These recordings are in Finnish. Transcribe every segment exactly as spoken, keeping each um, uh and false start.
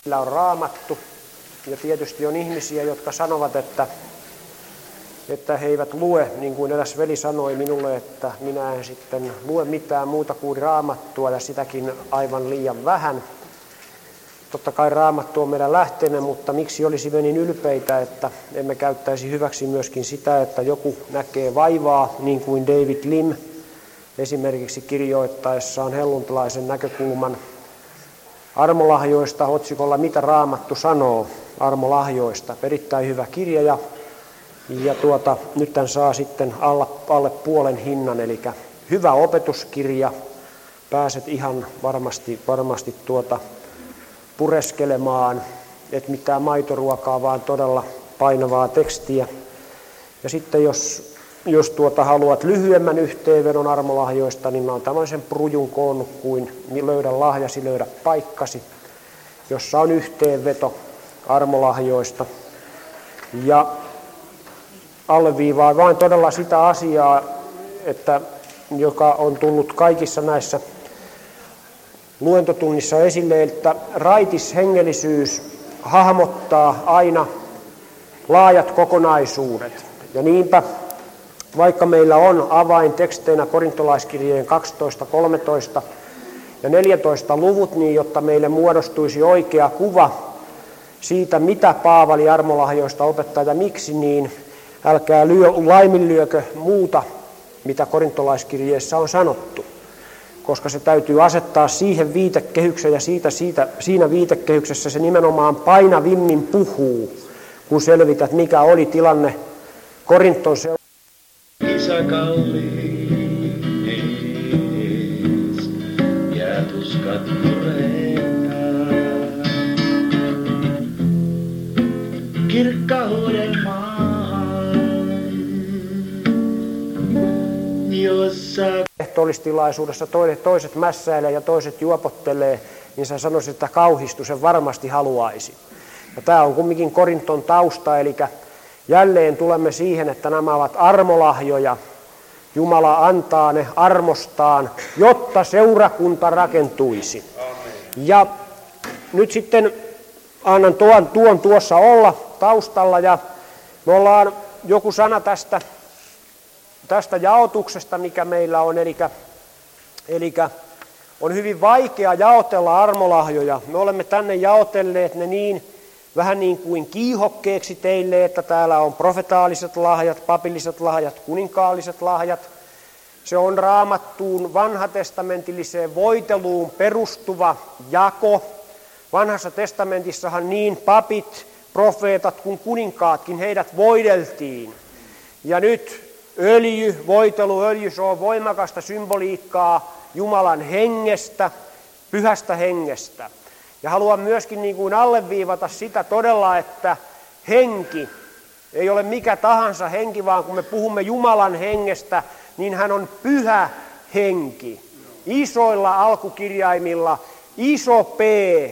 Meillä on Raamattu ja tietysti on ihmisiä, jotka sanovat, että, että he eivät lue, niin kuin eräs veli sanoi minulle, että minä en sitten lue mitään muuta kuin Raamattua ja sitäkin aivan liian vähän. Totta kai Raamattu on meidän lähteinen, mutta miksi olisimme niin ylpeitä, että emme käyttäisi hyväksi myöskin sitä, että joku näkee vaivaa, niin kuin David Lim esimerkiksi kirjoittaessaan helluntalaisen näkökulman armolahjoista otsikolla Mitä Raamattu sanoo armolahjoista. Erittäin hyvä kirja ja, ja tuota, nyt tämän saa sitten alle, alle puolen hinnan, eli hyvä opetuskirja. Pääset ihan varmasti, varmasti tuota pureskelemaan, et mitään maitoruokaa, vaan todella painavaa tekstiä. Ja sitten jos, jos tuota haluat lyhyemmän yhteenvedon armolahjoista, niin mä oon tämmöisen prujun koonnut kuin Löydä lahjasi, löydä paikkasi, jossa on yhteenveto armolahjoista. Ja alleviivaa vain todella sitä asiaa, että, joka on tullut kaikissa näissä luentotunnissa esille, että raitis hengellisyys hahmottaa aina laajat kokonaisuudet. Ja niinpä, vaikka meillä on avainteksteinä korintolaiskirjeen kaksitoista, kolmetoista ja neljätoista luvut, niin jotta meille muodostuisi oikea kuva siitä, mitä Paavali armolahjoista opettaa ja miksi, niin älkää lyö, laiminlyökö muuta, mitä korintolaiskirjeessä on sanottu, koska se täytyy asettaa siihen viitekehykseen ja siitä, siitä, siinä viitekehyksessä se nimenomaan painavimmin puhuu, kun selvität, mikä oli tilanne Korinton seurassa. Isä kallis, ja tuskat puretaan, kirkkauden maahan, jossa ehtoollistilaisuudessa toiset mässäilee ja toiset juopottelee, niin sä sanoisit, että kauhistu, sen varmasti haluaisi. Ja tämä on kumminkin Korinton tausta, eli jälleen tulemme siihen, että nämä ovat armolahjoja. Jumala antaa ne armostaan, jotta seurakunta rakentuisi. Amen. Ja nyt sitten annan tuon, tuon tuossa olla taustalla, ja me ollaan joku sana tästä tästä jaotuksesta, mikä meillä on, eli, eli on hyvin vaikea jaotella armolahjoja. Me olemme tänne jaotelleet ne niin vähän niin kuin kiihokkeeksi teille, että täällä on profetaaliset lahjat, papilliset lahjat, kuninkaalliset lahjat. Se on Raamattuun vanhatestamentilliseen voiteluun perustuva jako. Vanhassa testamentissahan niin papit, profeetat kuin kuninkaatkin, heidät voideltiin. Ja nyt öljy, voiteluöljy, se on voimakasta symboliikkaa Jumalan hengestä, pyhästä hengestä. Ja haluan myöskin niin kuin alleviivata sitä todella, että henki ei ole mikä tahansa henki, vaan kun me puhumme Jumalan hengestä, niin hän on pyhä henki. Isoilla alkukirjaimilla, iso P,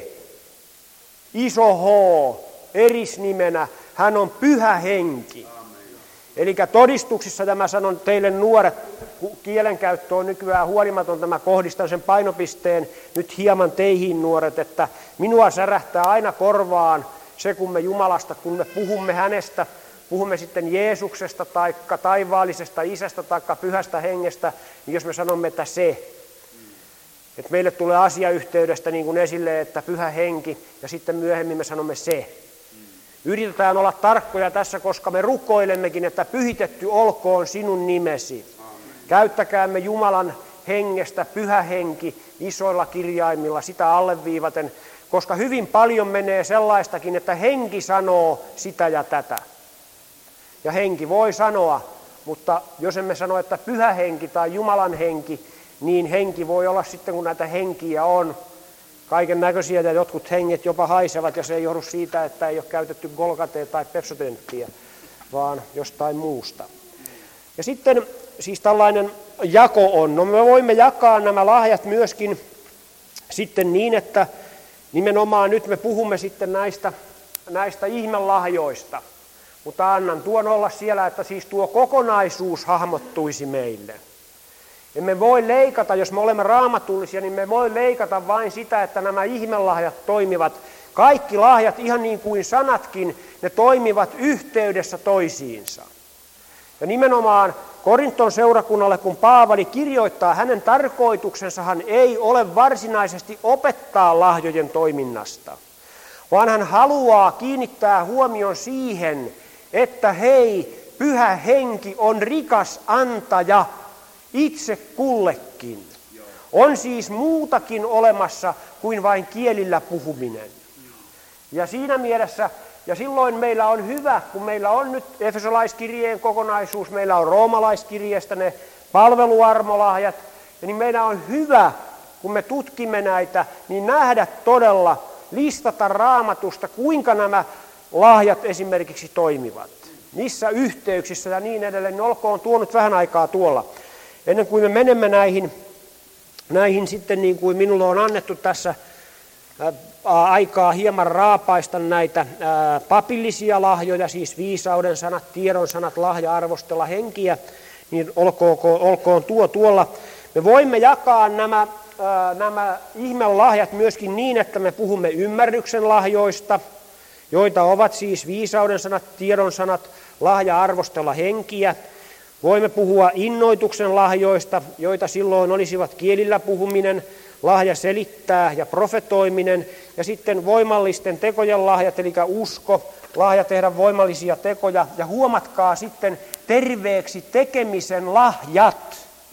iso H, erisnimenä, hän on pyhä henki. Eli todistuksissa tämä sanon teille nuoret, kielenkäyttö on nykyään huolimaton, tämä kohdistan sen painopisteen nyt hieman teihin nuoret, että minua särähtää aina korvaan se, kun me Jumalasta, kun me puhumme hänestä, puhumme sitten Jeesuksesta tai taivaallisesta isästä tai pyhästä hengestä, niin jos me sanomme, että se, että meille tulee asiayhteydestä niin kuin esille, että pyhä henki ja sitten myöhemmin me sanomme se. Yritetään olla tarkkoja tässä, koska me rukoilemmekin, että pyhitetty olkoon sinun nimesi. Amen. Käyttäkäämme Jumalan hengestä, pyhä henki, isoilla kirjaimilla, sitä alleviivaten, koska hyvin paljon menee sellaistakin, että henki sanoo sitä ja tätä. Ja henki voi sanoa, mutta jos emme sano, että pyhä henki tai Jumalan henki, niin henki voi olla sitten, kun näitä henkiä on, kaiken näköisiä ja jotkut henget jopa haisevat, ja se ei johdu siitä, että ei ole käytetty Golgatea tai Pepsodenttia, vaan jostain muusta. Ja sitten siis tällainen jako on. No me voimme jakaa nämä lahjat myöskin sitten niin, että nimenomaan nyt me puhumme sitten näistä, näistä ihmelahjoista. Mutta annan tuon olla siellä, että siis tuo kokonaisuus hahmottuisi meille. Emme voi leikata, jos me olemme raamatullisia, niin me voi leikata vain sitä, että nämä ihmelahjat toimivat, Kaikki lahjat, ihan niin kuin sanatkin, ne toimivat yhteydessä toisiinsa. Ja nimenomaan Korinton seurakunnalle, kun Paavali kirjoittaa, hänen tarkoituksensahan ei ole varsinaisesti opettaa lahjojen toiminnasta, vaan hän haluaa kiinnittää huomion siihen, että hei, Pyhä Henki on rikas antaja itse kullekin. On siis muutakin olemassa kuin vain kielillä puhuminen. Ja siinä mielessä, ja silloin meillä on hyvä, kun meillä on nyt Efesolaiskirjeen kokonaisuus, meillä on roomalaiskirjeestä ne palveluarmolahjat, ja niin meidän on hyvä, kun me tutkimme näitä, niin nähdä todella, listata Raamatusta, kuinka nämä lahjat esimerkiksi toimivat. Missä yhteyksissä ja niin edelleen, niin olkoon tuonut vähän aikaa tuolla. Ennen kuin me menemme näihin, näihin sitten niin kuin minulle on annettu tässä ää, aikaa hieman raapaista näitä ää, papillisia lahjoja, siis viisauden sanat, tiedon sanat, lahja, arvostella henkiä, niin olkoon, olkoon tuo tuolla. Me voimme jakaa nämä, ää, nämä ihmelahjat myöskin niin, että me puhumme ymmärryksen lahjoista, joita ovat siis viisauden sanat, tiedon sanat, lahja, arvostella henkiä. Voimme puhua innoituksen lahjoista, joita silloin olisivat kielillä puhuminen, lahja selittää ja profetoiminen, ja sitten voimallisten tekojen lahjat, eli usko, lahja tehdä voimallisia tekoja, ja huomatkaa sitten terveeksi tekemisen lahjat.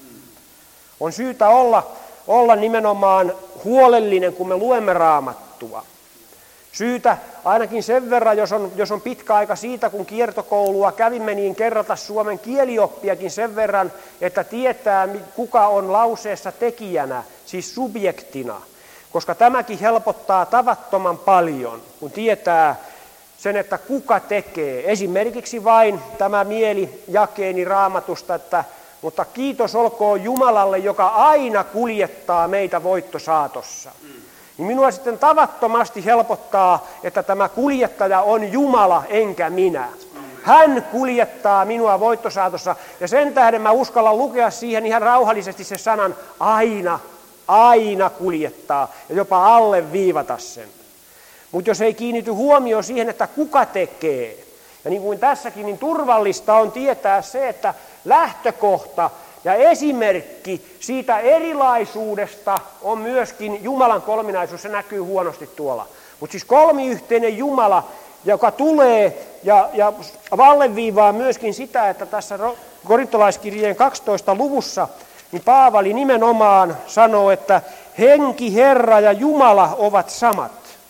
On syytä olla, olla nimenomaan huolellinen, kun me luemme Raamattua. Syytä ainakin sen verran, jos on, jos on pitkä aika siitä, kun kiertokoulua kävimme, niin kerrata suomen kielioppiakin sen verran, että tietää, kuka on lauseessa tekijänä, siis subjektina. Koska tämäkin helpottaa tavattoman paljon, kun tietää sen, että kuka tekee. Esimerkiksi vain tämä mielijakeeni Raamatusta, että mutta kiitos olkoon Jumalalle, joka aina kuljettaa meitä voittosaatossa. Niin minua sitten tavattomasti helpottaa, että tämä kuljettaja on Jumala enkä minä. Hän kuljettaa minua voittosaatossa ja sen tähden mä uskallan lukea siihen ihan rauhallisesti se sanan aina, aina kuljettaa ja jopa alleviivata sen. Mutta jos ei kiinnity huomioon siihen, että kuka tekee, ja niin kuin tässäkin, niin turvallista on tietää se, että lähtökohta ja esimerkki siitä erilaisuudesta on myöskin Jumalan kolminaisuus, se näkyy huonosti tuolla. Mutta siis kolmiyhteinen Jumala, joka tulee ja, ja valleviivaa myöskin sitä, että tässä korintolaiskirjeen kaksitoista luvussa, niin Paavali nimenomaan sanoo, että henki, Herra ja Jumala ovat samat.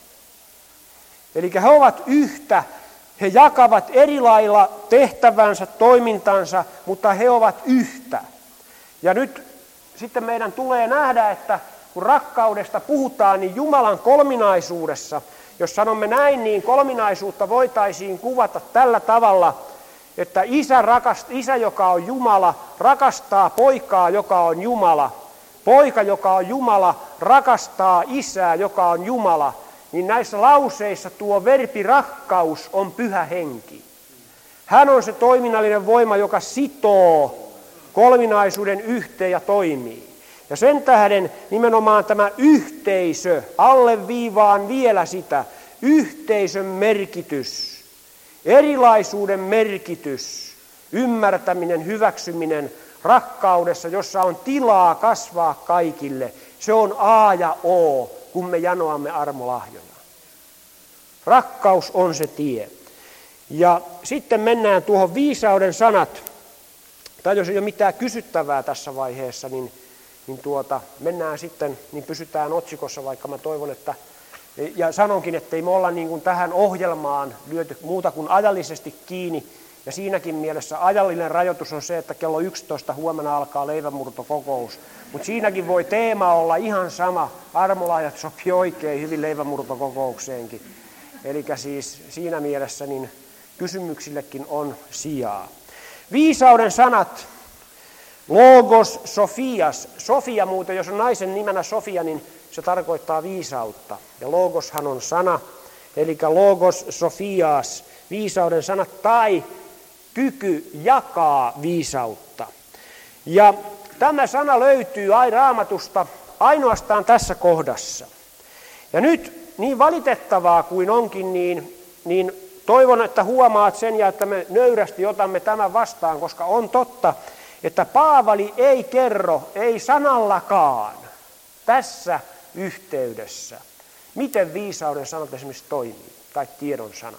Eli he ovat yhtä. He jakavat eri lailla tehtävänsä, toimintansa, mutta he ovat yhtä. Ja nyt sitten meidän tulee nähdä, että kun rakkaudesta puhutaan, niin Jumalan kolminaisuudessa, jos sanomme näin, niin kolminaisuutta voitaisiin kuvata tällä tavalla, että isä, rakast, isä, joka on Jumala, rakastaa poikaa, joka on Jumala. Poika, joka on Jumala, rakastaa isää, joka on Jumala. Niin näissä lauseissa tuo verbi rakkaus on Pyhä Henki. Hän on se toiminnallinen voima, joka sitoo kolminaisuuden yhteen ja toimii. Ja sen tähden nimenomaan tämä yhteisö, alleviivaan vielä sitä, yhteisön merkitys, erilaisuuden merkitys, ymmärtäminen, hyväksyminen rakkaudessa, jossa on tilaa kasvaa kaikille, se on A ja O, kun me janoamme armolahjoja. Rakkaus on se tie. Ja sitten mennään tuohon viisauden sanat. Tai jos ei ole mitään kysyttävää tässä vaiheessa, niin, niin tuota, mennään sitten, niin pysytään otsikossa, vaikka mä toivon, että, ja sanonkin, että ei me olla niin kuin tähän ohjelmaan lyöty muuta kuin ajallisesti kiinni. Ja siinäkin mielessä ajallinen rajoitus on se, että kello yksitoista huomenna alkaa leivänmurtokokous. Mutta siinäkin voi teema olla ihan sama. Armolahjat sopii oikein hyvin leivänmurtokokoukseenkin. Eli siis siinä mielessä niin kysymyksillekin on sijaa. Viisauden sanat, logos, sofias. Sofia muuten, jos on naisen nimenä Sofia, niin se tarkoittaa viisautta. Ja logoshan on sana, eli logos, sofias, viisauden sanat tai kyky jakaa viisautta. Ja tämä sana löytyy Raamatusta ainoastaan tässä kohdassa. Ja nyt niin valitettavaa kuin onkin, niin, niin toivon, että huomaat sen ja että me nöyrästi otamme tämän vastaan, koska on totta, että Paavali ei kerro, ei sanallakaan tässä yhteydessä, miten viisauden sanat esimerkiksi toimii, tai tiedon sanat.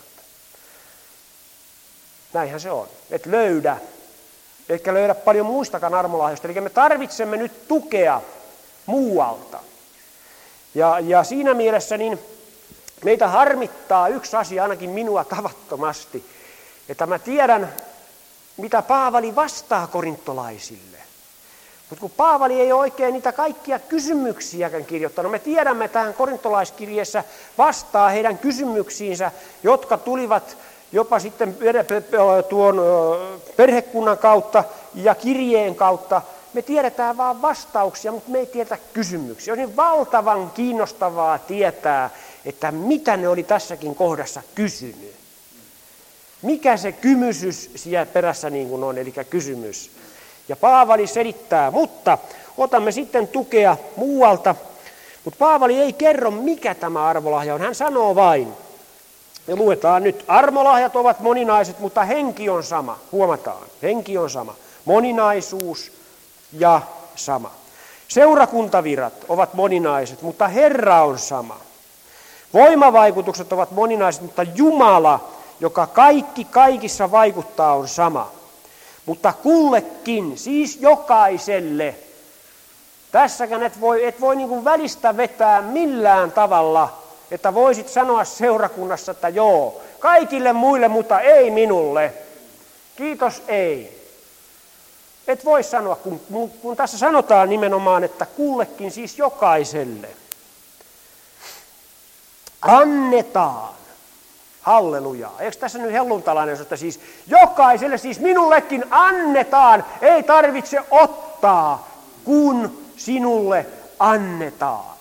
Näinhän se on, et löydä, etkä löydä paljon muistakaan armolahjoista, eli me tarvitsemme nyt tukea muualta. Ja, ja siinä mielessä niin meitä harmittaa yksi asia, ainakin minua tavattomasti, että mä tiedän, mitä Paavali vastaa korintolaisille. Mutta kun Paavali ei ole oikein niitä kaikkia kysymyksiäkään kirjoittanut, me tiedämme, että hän korintolaiskirjeessä vastaa heidän kysymyksiinsä, jotka tulivat jopa sitten tuon perhekunnan kautta ja kirjeen kautta. Me tiedetään vaan vastauksia, mutta me ei tiedetä kysymyksiä. On niin valtavan kiinnostavaa tietää, että mitä ne oli tässäkin kohdassa kysynyt. Mikä se kymysys siellä perässä niin kuin on, eli kysymys. Ja Paavali selittää, mutta otamme sitten tukea muualta. Mutta Paavali ei kerro, mikä tämä armolahja on. Hän sanoo vain, ja luetaan nyt, armolahjat ovat moninaiset, mutta henki on sama. Huomataan, henki on sama. Moninaisuus ja sama. Seurakuntavirat ovat moninaiset, mutta Herra on sama. Voimavaikutukset ovat moninaiset, mutta Jumala, joka kaikki kaikissa vaikuttaa, on sama. Mutta kullekin, siis jokaiselle, tässäkään et voi, et voi niin kuin välistä vetää millään tavalla, että voisit sanoa seurakunnassa, että joo, kaikille muille, mutta ei minulle. Kiitos, ei. Et voi sanoa, kun, kun tässä sanotaan nimenomaan, että kullekin, siis jokaiselle. Annetaan. Halleluja. Eikö tässä nyt helluntalainen, että siis jokaiselle, siis minullekin annetaan, ei tarvitse ottaa, kun sinulle annetaan.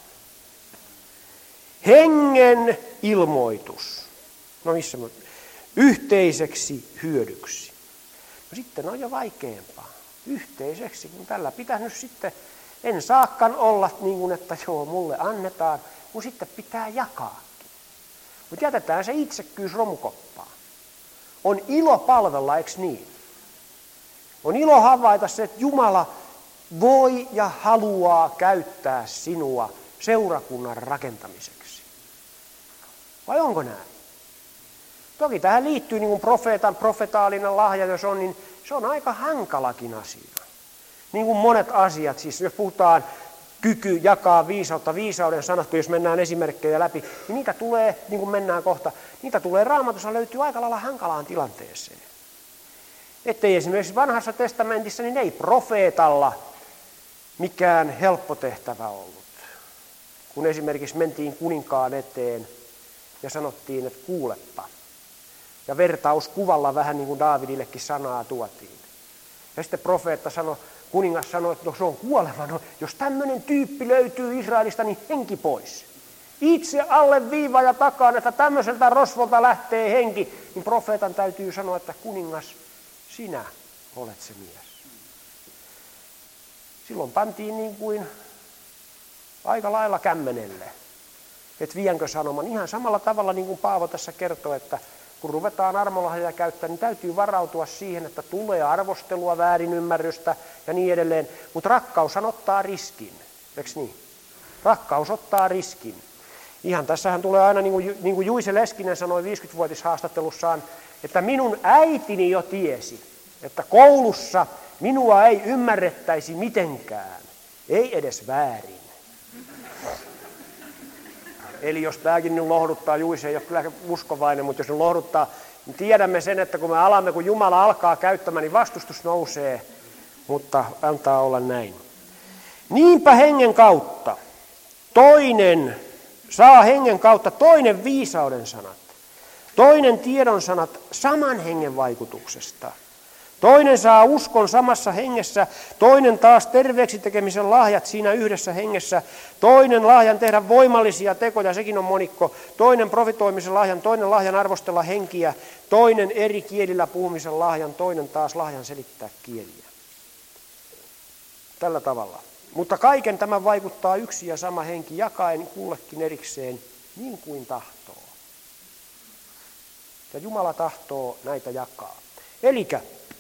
Hengen ilmoitus. No missä mä? Yhteiseksi hyödyksi. No sitten on jo vaikeampaa. Yhteiseksi, kun tällä pitäisi nyt sitten, en saakaan olla niin kuin, että joo, mulle annetaan, kun sitten pitää jakaa. Mutta jätetään se itsekkyys romukoppaan. On ilo palvella, eikö niin? On ilo havaita se, että Jumala voi ja haluaa käyttää sinua seurakunnan rakentamiseksi. Vai onko näin? Toki tähän liittyy niin kuin profeetan, profetaalinen lahja, jos on, niin se on aika hankalakin asia. Niin kuin monet asiat, siis jos puhutaan kyky jakaa viisautta, viisauden sanat, jos mennään esimerkkejä läpi, niin niitä tulee, niin kuin mennään kohta, niitä tulee Raamatussa löytyy aika lailla hankalaan tilanteeseen. Ettei esimerkiksi vanhassa testamentissa, niin ei profeetalla mikään helppo tehtävä ollut. Kun esimerkiksi mentiin kuninkaan eteen ja sanottiin, että kuulepa. Ja vertauskuvalla vähän niin kuin Daavidillekin sanaa tuotiin. Ja sitten profeetta sanoi, kuningas sanoi, että no se on kuolema. No, jos tämmöinen tyyppi löytyy Israelista, niin henki pois. Itse alle viiva ja takaan, että tämmöiseltä rosvolta lähtee henki, niin profeetan täytyy sanoa, että kuningas, sinä olet se mies. Silloin pantiin niin kuin aika lailla kämmenelle, että vienkö sanoman. Ihan samalla tavalla niin kuin Paavo tässä kertoo, että kun ruvetaan armolahjoja käyttämään, niin täytyy varautua siihen, että tulee arvostelua, väärinymmärrystä ja niin edelleen. Mutta rakkaushan ottaa riskin, eikö niin? Rakkaus ottaa riskin. Ihan tässähän tulee aina, niin kuin, niin kuin Juise Leskinen sanoi viisikymmenvuotishaastattelussaan, että minun äitini jo tiesi, että koulussa minua ei ymmärrettäisi mitenkään, ei edes väärin. Eli jos tämäkin nyt lohduttaa, Juise ei ole kyllä uskovainen, mutta jos nyt lohduttaa, niin tiedämme sen, että kun me alamme, kun Jumala alkaa käyttämään, niin vastustus nousee, mutta antaa olla näin. Niinpä hengen kautta, toinen saa hengen kautta toinen viisauden sanat, toinen tiedon sanat saman hengen vaikutuksesta. Toinen saa uskon samassa hengessä, toinen taas terveeksi tekemisen lahjat siinä yhdessä hengessä, toinen lahjan tehdä voimallisia tekoja, sekin on monikko, toinen profitoimisen lahjan, toinen lahjan arvostella henkiä, toinen eri kielillä puhumisen lahjan, toinen taas lahjan selittää kieliä. Tällä tavalla. Mutta kaiken tämän vaikuttaa yksi ja sama henki, jakaen kullekin erikseen niin kuin tahtoo. Ja Jumala tahtoo näitä jakaa. Elikkä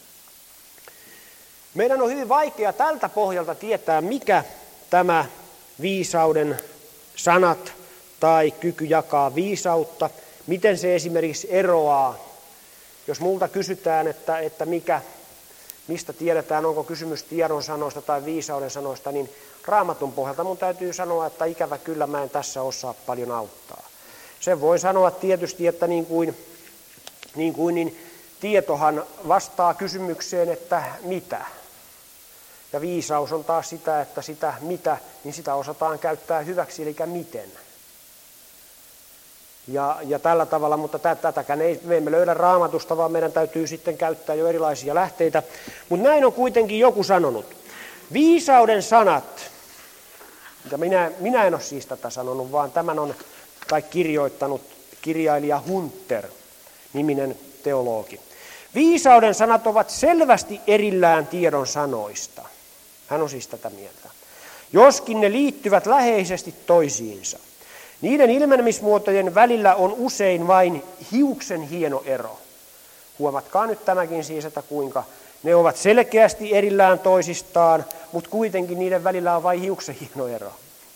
meidän on hyvin vaikea tältä pohjalta tietää, mikä tämä viisauden sanat tai kyky jakaa viisautta, miten se esimerkiksi eroaa. Jos multa kysytään, että, että mikä, mistä tiedetään, onko kysymys tiedon sanoista tai viisauden sanoista, niin Raamatun pohjalta mun täytyy sanoa, että ikävä kyllä mä en tässä osaa paljon auttaa. Sen voi sanoa tietysti, että niin kuin, niin kuin niin tietohan vastaa kysymykseen, että mitä. Ja viisaus on taas sitä, että sitä mitä, niin sitä osataan käyttää hyväksi, eli miten. Ja, ja tällä tavalla, mutta tätäkään ei, me emme löydä Raamatusta, vaan meidän täytyy sitten käyttää jo erilaisia lähteitä. Mutta näin on kuitenkin joku sanonut. Viisauden sanat, ja minä, minä en ole siis tätä sanonut, vaan tämän on kai kirjoittanut kirjailija Hunter, niminen teologi. Viisauden sanat ovat selvästi erillään tiedon sanoista. Hän on siis tätä mieltä. Joskin ne liittyvät läheisesti toisiinsa. Niiden ilmenemismuotojen välillä on usein vain hiuksen hieno ero. Huomatkaa nyt tämäkin siis, että kuinka ne ovat selkeästi erillään toisistaan, mutta kuitenkin niiden välillä on vain hiuksen hieno ero.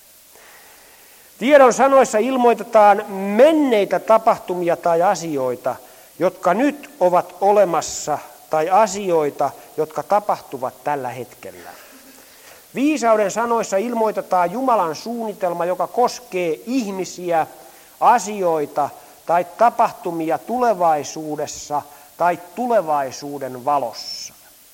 Tiedon sanoissa ilmoitetaan menneitä tapahtumia tai asioita, jotka nyt ovat olemassa, tai asioita, jotka tapahtuvat tällä hetkellä. Viisauden sanoissa ilmoitetaan Jumalan suunnitelma, joka koskee ihmisiä, asioita tai tapahtumia tulevaisuudessa tai tulevaisuuden valossa.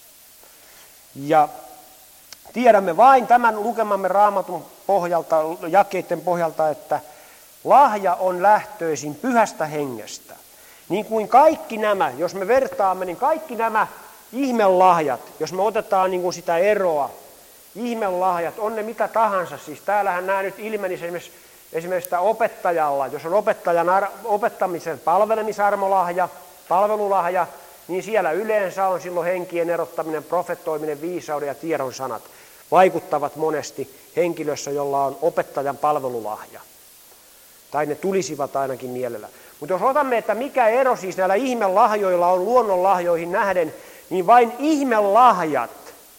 Ja tiedämme vain tämän lukemamme Raamatun pohjalta, jakeiden pohjalta, että lahja on lähtöisin Pyhästä Hengestä. Niin kuin kaikki nämä, jos me vertaamme, niin kaikki nämä ihmelahjat, jos me otetaan niin kuin sitä eroa, ihmelahjat, on ne mitä tahansa. Siis täällähän nämä nyt ilmenisi esimerkiksi, esimerkiksi sitä opettajalla. Jos on opettajan ar- opettamisen palvelemisarmolahja, palvelulahja, niin siellä yleensä on silloin henkien erottaminen, profetoiminen, viisauden ja tiedon sanat. Vaikuttavat monesti henkilössä, jolla on opettajan palvelulahja. Tai ne tulisivat ainakin mielellä. Mutta jos otamme, että mikä ero siis näillä ihmelahjoilla on luonnonlahjoihin nähden, niin vain ihmelahjat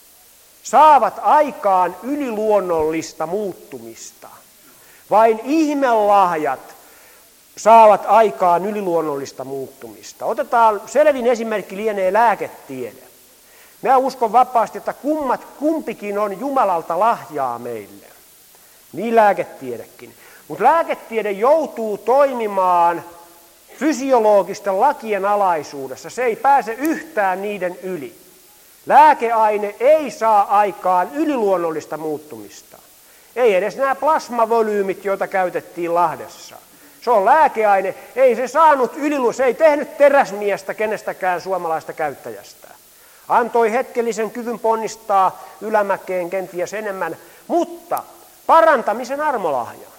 saavat aikaan yliluonnollista muuttumista. Vain ihmelahjat saavat aikaan yliluonnollista muuttumista. Otetaan selvin esimerkki lienee lääketiede. Minä uskon vapaasti, että kummat, kumpikin on Jumalalta lahjaa meille. Niin lääketiedekin. Mutta lääketiede joutuu toimimaan fysiologisten lakien alaisuudessa. Se ei pääse yhtään niiden yli. Lääkeaine ei saa aikaan yliluonnollista muuttumista. Ei edes nämä plasmavolyymit, joita käytettiin Lahdessa. Se on lääkeaine. Ei se saanut ylilu, se ei tehnyt teräsmiestä kenestäkään suomalaista käyttäjästä. Antoi hetkellisen kyvyn ponnistaa ylämäkeen kenties enemmän, mutta parantamisen armolahja.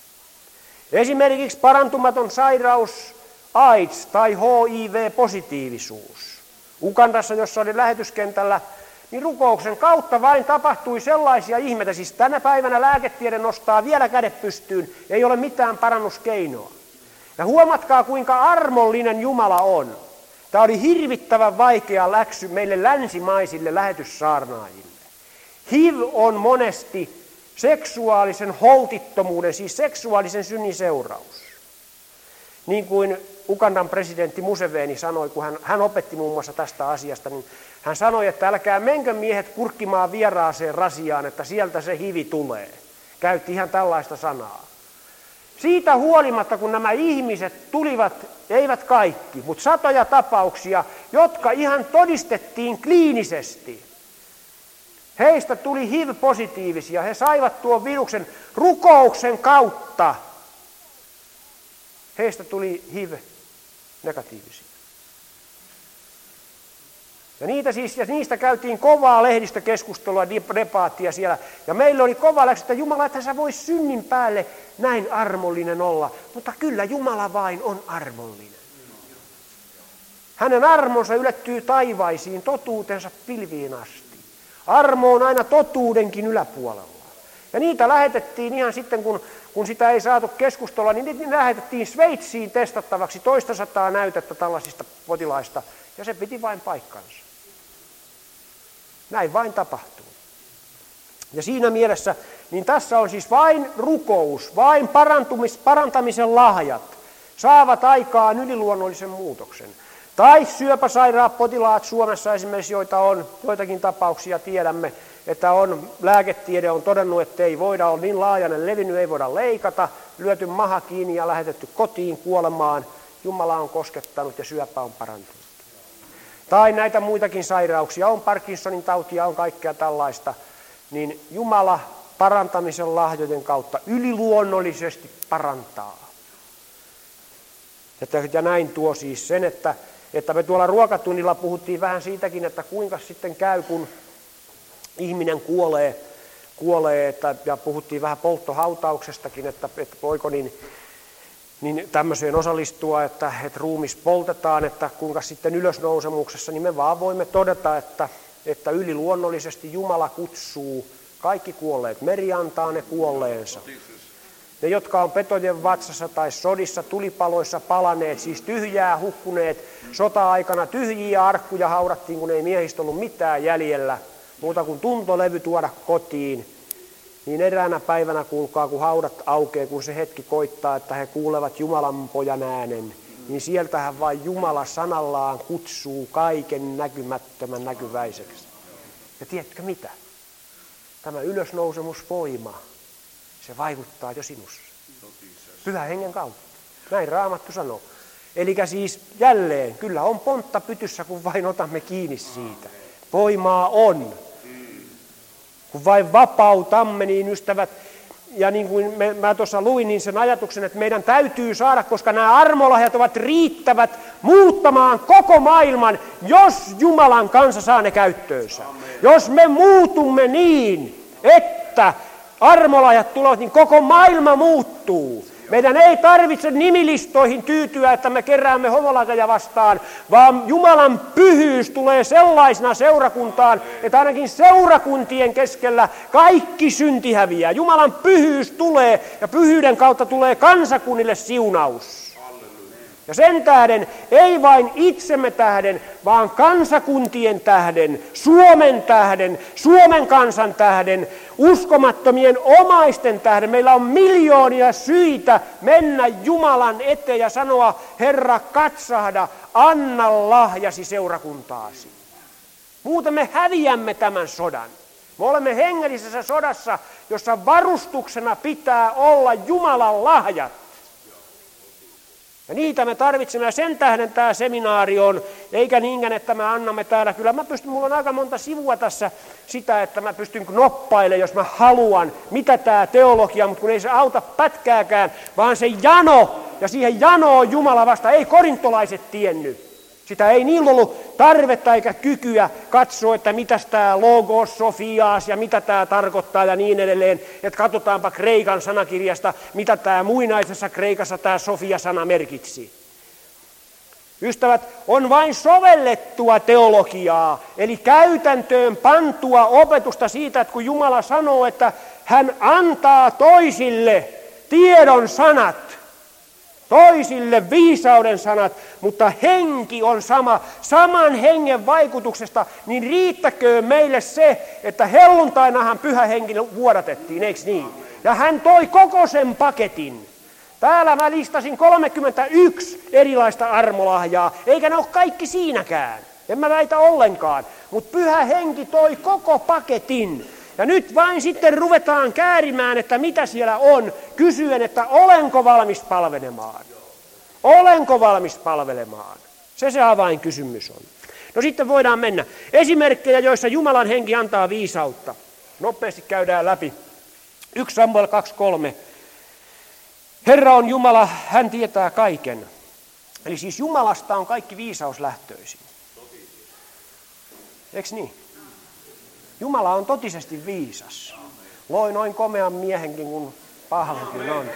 Esimerkiksi parantumaton sairaus AIDS tai H I V-positiivisuus. Ugandassa, jossa oli lähetyskentällä, niin rukouksen kautta vain tapahtui sellaisia ihmeitä. Siis tänä päivänä lääketiede nostaa vielä kädet pystyyn, ei ole mitään parannuskeinoa. Ja huomatkaa, kuinka armollinen Jumala on. Tämä oli hirvittävän vaikea läksy meille länsimaisille lähetyssaarnaajille. H I V on monesti seksuaalisen holtittomuuden, siis seksuaalisen synnin seuraus. Niin kuin Ugandan presidentti Museveni sanoi, kun hän, hän opetti muun muassa tästä asiasta, niin hän sanoi, että älkää menkö miehet kurkkimaan vieraaseen rasiaan, että sieltä se hivi tulee. Käytti ihan tällaista sanaa. Siitä huolimatta, kun nämä ihmiset tulivat, eivät kaikki, mutta satoja tapauksia, jotka ihan todistettiin kliinisesti. Heistä tuli H I V-positiivisia, he saivat tuon viruksen rukouksen kautta. Heistä tuli H I V-negatiivisia. Ja, niitä siis, ja niistä käytiin kovaa lehdistökeskustelua, debaattia siellä. Ja meillä oli kova läksy, että Jumala, että sä vois synnin päälle näin armollinen olla. Mutta kyllä Jumala vain on armollinen. Hänen armonsa ylettyy taivaisiin, totuutensa pilviin asti. Armo on aina totuudenkin yläpuolella. Ja niitä lähetettiin ihan sitten, kun, kun sitä ei saatu keskustella, niin ne lähetettiin Sveitsiin testattavaksi toista sataa näytettä tällaisista potilaista, ja se piti vain paikkansa. Näin vain tapahtuu. Ja siinä mielessä, niin tässä on siis vain rukous, vain parantumis, parantamisen lahjat saavat aikaan yliluonnollisen muutoksen. Tai syöpäsairaat potilaat Suomessa esimerkiksi, joita on joitakin tapauksia tiedämme, että on, lääketiede on todennut, että ei voida olla niin laajainen levinnyt, ei voida leikata, lyöty maha kiinni ja lähetetty kotiin kuolemaan. Jumala on koskettanut ja syöpä on parantunut. Tai näitä muitakin sairauksia, on Parkinsonin tautia, on kaikkea tällaista, niin Jumala parantamisen lahjojen kautta yliluonnollisesti parantaa. Ja näin tuo siis sen, että, että me tuolla ruokatunnilla puhuttiin vähän siitäkin, että kuinka sitten käy, kun ihminen kuolee, kuolee että, ja puhuttiin vähän polttohautauksestakin, että, että voiko niin, niin tämmöiseen osallistua, että, että ruumis poltetaan, että kuinka sitten ylösnousemuksessa, niin me vaan voimme todeta, että, että yliluonnollisesti Jumala kutsuu kaikki kuolleet. Meri antaa ne kuolleensa. Ne, jotka on petojen vatsassa tai sodissa, tulipaloissa palaneet, siis tyhjää hukkuneet, sota-aikana tyhjiä arkkuja haudattiin, kun ei miehistä ollut mitään jäljellä, muuta kuin tuntolevy tuoda kotiin, niin eräänä päivänä kuulkaa, kun haudat aukeaa, kun se hetki koittaa, että he kuulevat Jumalan pojan äänen, niin sieltähän vain Jumala sanallaan kutsuu kaiken näkymättömän näkyväiseksi. Ja tiedätkö mitä? Tämä ylösnousemusvoima, se vaikuttaa jo sinussa. Pyhän hengen kautta. Näin Raamattu sanoo. Eli siis jälleen, kyllä on pontta pytyssä, kun vain otamme kiinni siitä. Voimaa on. Kun vain vapautamme, niin ystävät, ja niin kuin me, mä tuossa luin niin sen ajatuksen, että meidän täytyy saada, koska nämä armolahjat ovat riittävät muuttamaan koko maailman, jos Jumalan kansa saa ne käyttöönsä. Jos me muutumme niin, että armolahjat tulevat, niin koko maailma muuttuu. Meidän ei tarvitse nimilistoihin tyytyä, että me keräämme homolakeja vastaan, vaan Jumalan pyhyys tulee sellaisena seurakuntaan, että ainakin seurakuntien keskellä kaikki synti häviää. Jumalan pyhyys tulee ja pyhyyden kautta tulee kansakunnille siunaus. Ja sen tähden, ei vain itsemme tähden, vaan kansakuntien tähden, Suomen tähden, Suomen kansan tähden, uskomattomien omaisten tähden. Meillä on miljoonia syitä mennä Jumalan eteen ja sanoa, Herra, katsahda, anna lahjasi seurakuntaasi. Muuten me häviämme tämän sodan. Me olemme hengellisessä sodassa, jossa varustuksena pitää olla Jumalan lahjat. Ja niitä me tarvitsemme, ja sen tähden tämä seminaari on, eikä niinkään, että me annamme täällä. Kyllä mä pystyn, mulla on aika monta sivua tässä sitä, että mä pystyn knoppailemaan, jos mä haluan, mitä tämä teologia, mutta kun ei se auta pätkääkään, vaan se jano, ja siihen janoon Jumala vasta, ei korintolaiset tiennyt. Sitä ei niillä ollut tarvetta eikä kykyä katsoa, että mitäs tämä logos, sofiaas ja mitä tämä tarkoittaa ja niin edelleen. Että katsotaanpa Kreikan sanakirjasta, mitä tämä muinaisessa Kreikassa tämä sofia-sana merkitsi. Ystävät, on vain sovellettua teologiaa, eli käytäntöön pantua opetusta siitä, että kun Jumala sanoo, että hän antaa toisille tiedon sanat, toisille viisauden sanat, mutta henki on sama, saman hengen vaikutuksesta, niin riittäköön meille se, että helluntainahan pyhä henki vuodatettiin, eikö niin? Ja hän toi koko sen paketin. Täällä mä listasin kolmekymmentäyksi erilaista armolahjaa, eikä ne ole kaikki siinäkään. En mä väitä ollenkaan, mutta pyhä henki toi koko paketin. Ja nyt vain sitten ruvetaan käärimään, että mitä siellä on, kysyen, että olenko valmis palvelemaan. Olenko valmis palvelemaan? Se se avainkysymys on. No sitten voidaan mennä. Esimerkkejä, joissa Jumalan henki antaa viisautta. Nopeasti käydään läpi. yksi Samuel kaksi kolme. Herra on Jumala, hän tietää kaiken. Eli siis Jumalasta on kaikki viisaus lähtöisin. Eikö niin? Jumala on totisesti viisas. Loi noin komean miehenkin, kun Paavallekin on.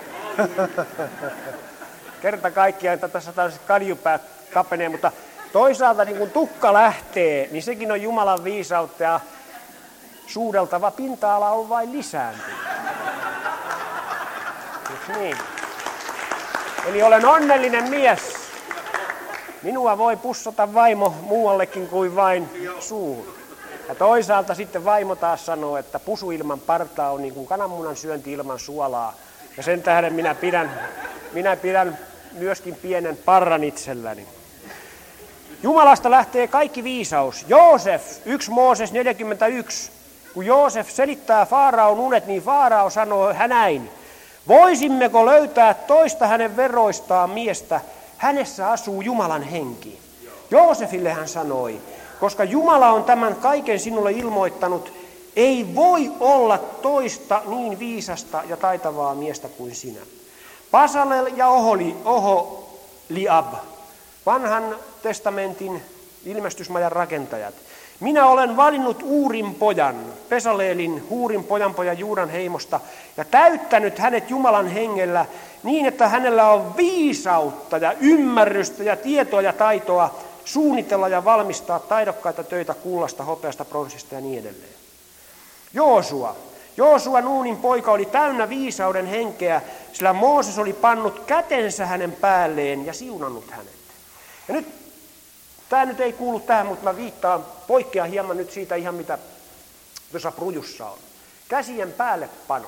Kerta kaikkiaan, että tässä tällaiset kadjupäät kapenee, mutta toisaalta niin kun tukka lähtee, niin sekin on Jumalan viisautta ja suudeltava pinta-ala on vain lisääntynyt. Niin. Eli olen onnellinen mies. Minua voi pussata vaimo muuallekin kuin vain suuhun. Ja toisaalta sitten vaimo taas sanoo, että pusu ilman partaa on niin kuin kananmunan syönti ilman suolaa. Ja sen tähden minä pidän, minä pidän myöskin pienen parran itselläni. Jumalasta lähtee kaikki viisaus. Joosef, yksi Mooses neljäkymmentäyksi. Kun Joosef selittää Faaraon unet, niin Faarao sanoo hän näin. Voisimmeko löytää toista hänen veroistaan miestä? Hänessä asuu Jumalan henki. Joosefille hän sanoi, koska Jumala on tämän kaiken sinulle ilmoittanut, ei voi olla toista niin viisasta ja taitavaa miestä kuin sinä. Pasalel ja Oholi, Oholiab, vanhan testamentin ilmestysmajan rakentajat. Minä olen valinnut Uurin pojan, Pesaleelin Huurin pojanpojan Juudan heimosta, ja täyttänyt hänet Jumalan hengellä niin, että hänellä on viisautta ja ymmärrystä ja tietoa ja taitoa suunnitella ja valmistaa taidokkaita töitä kullasta, hopeasta, pronssista ja niin edelleen. Joosua. Joosua Nuunin poika oli täynnä viisauden henkeä, sillä Mooses oli pannut kätensä hänen päälleen ja siunannut hänet. Ja nyt, tämä nyt ei kuulu tähän, mutta mä viittaan, poikkean hieman nyt siitä ihan mitä tuossa Prujussa on. Käsien päälle pano.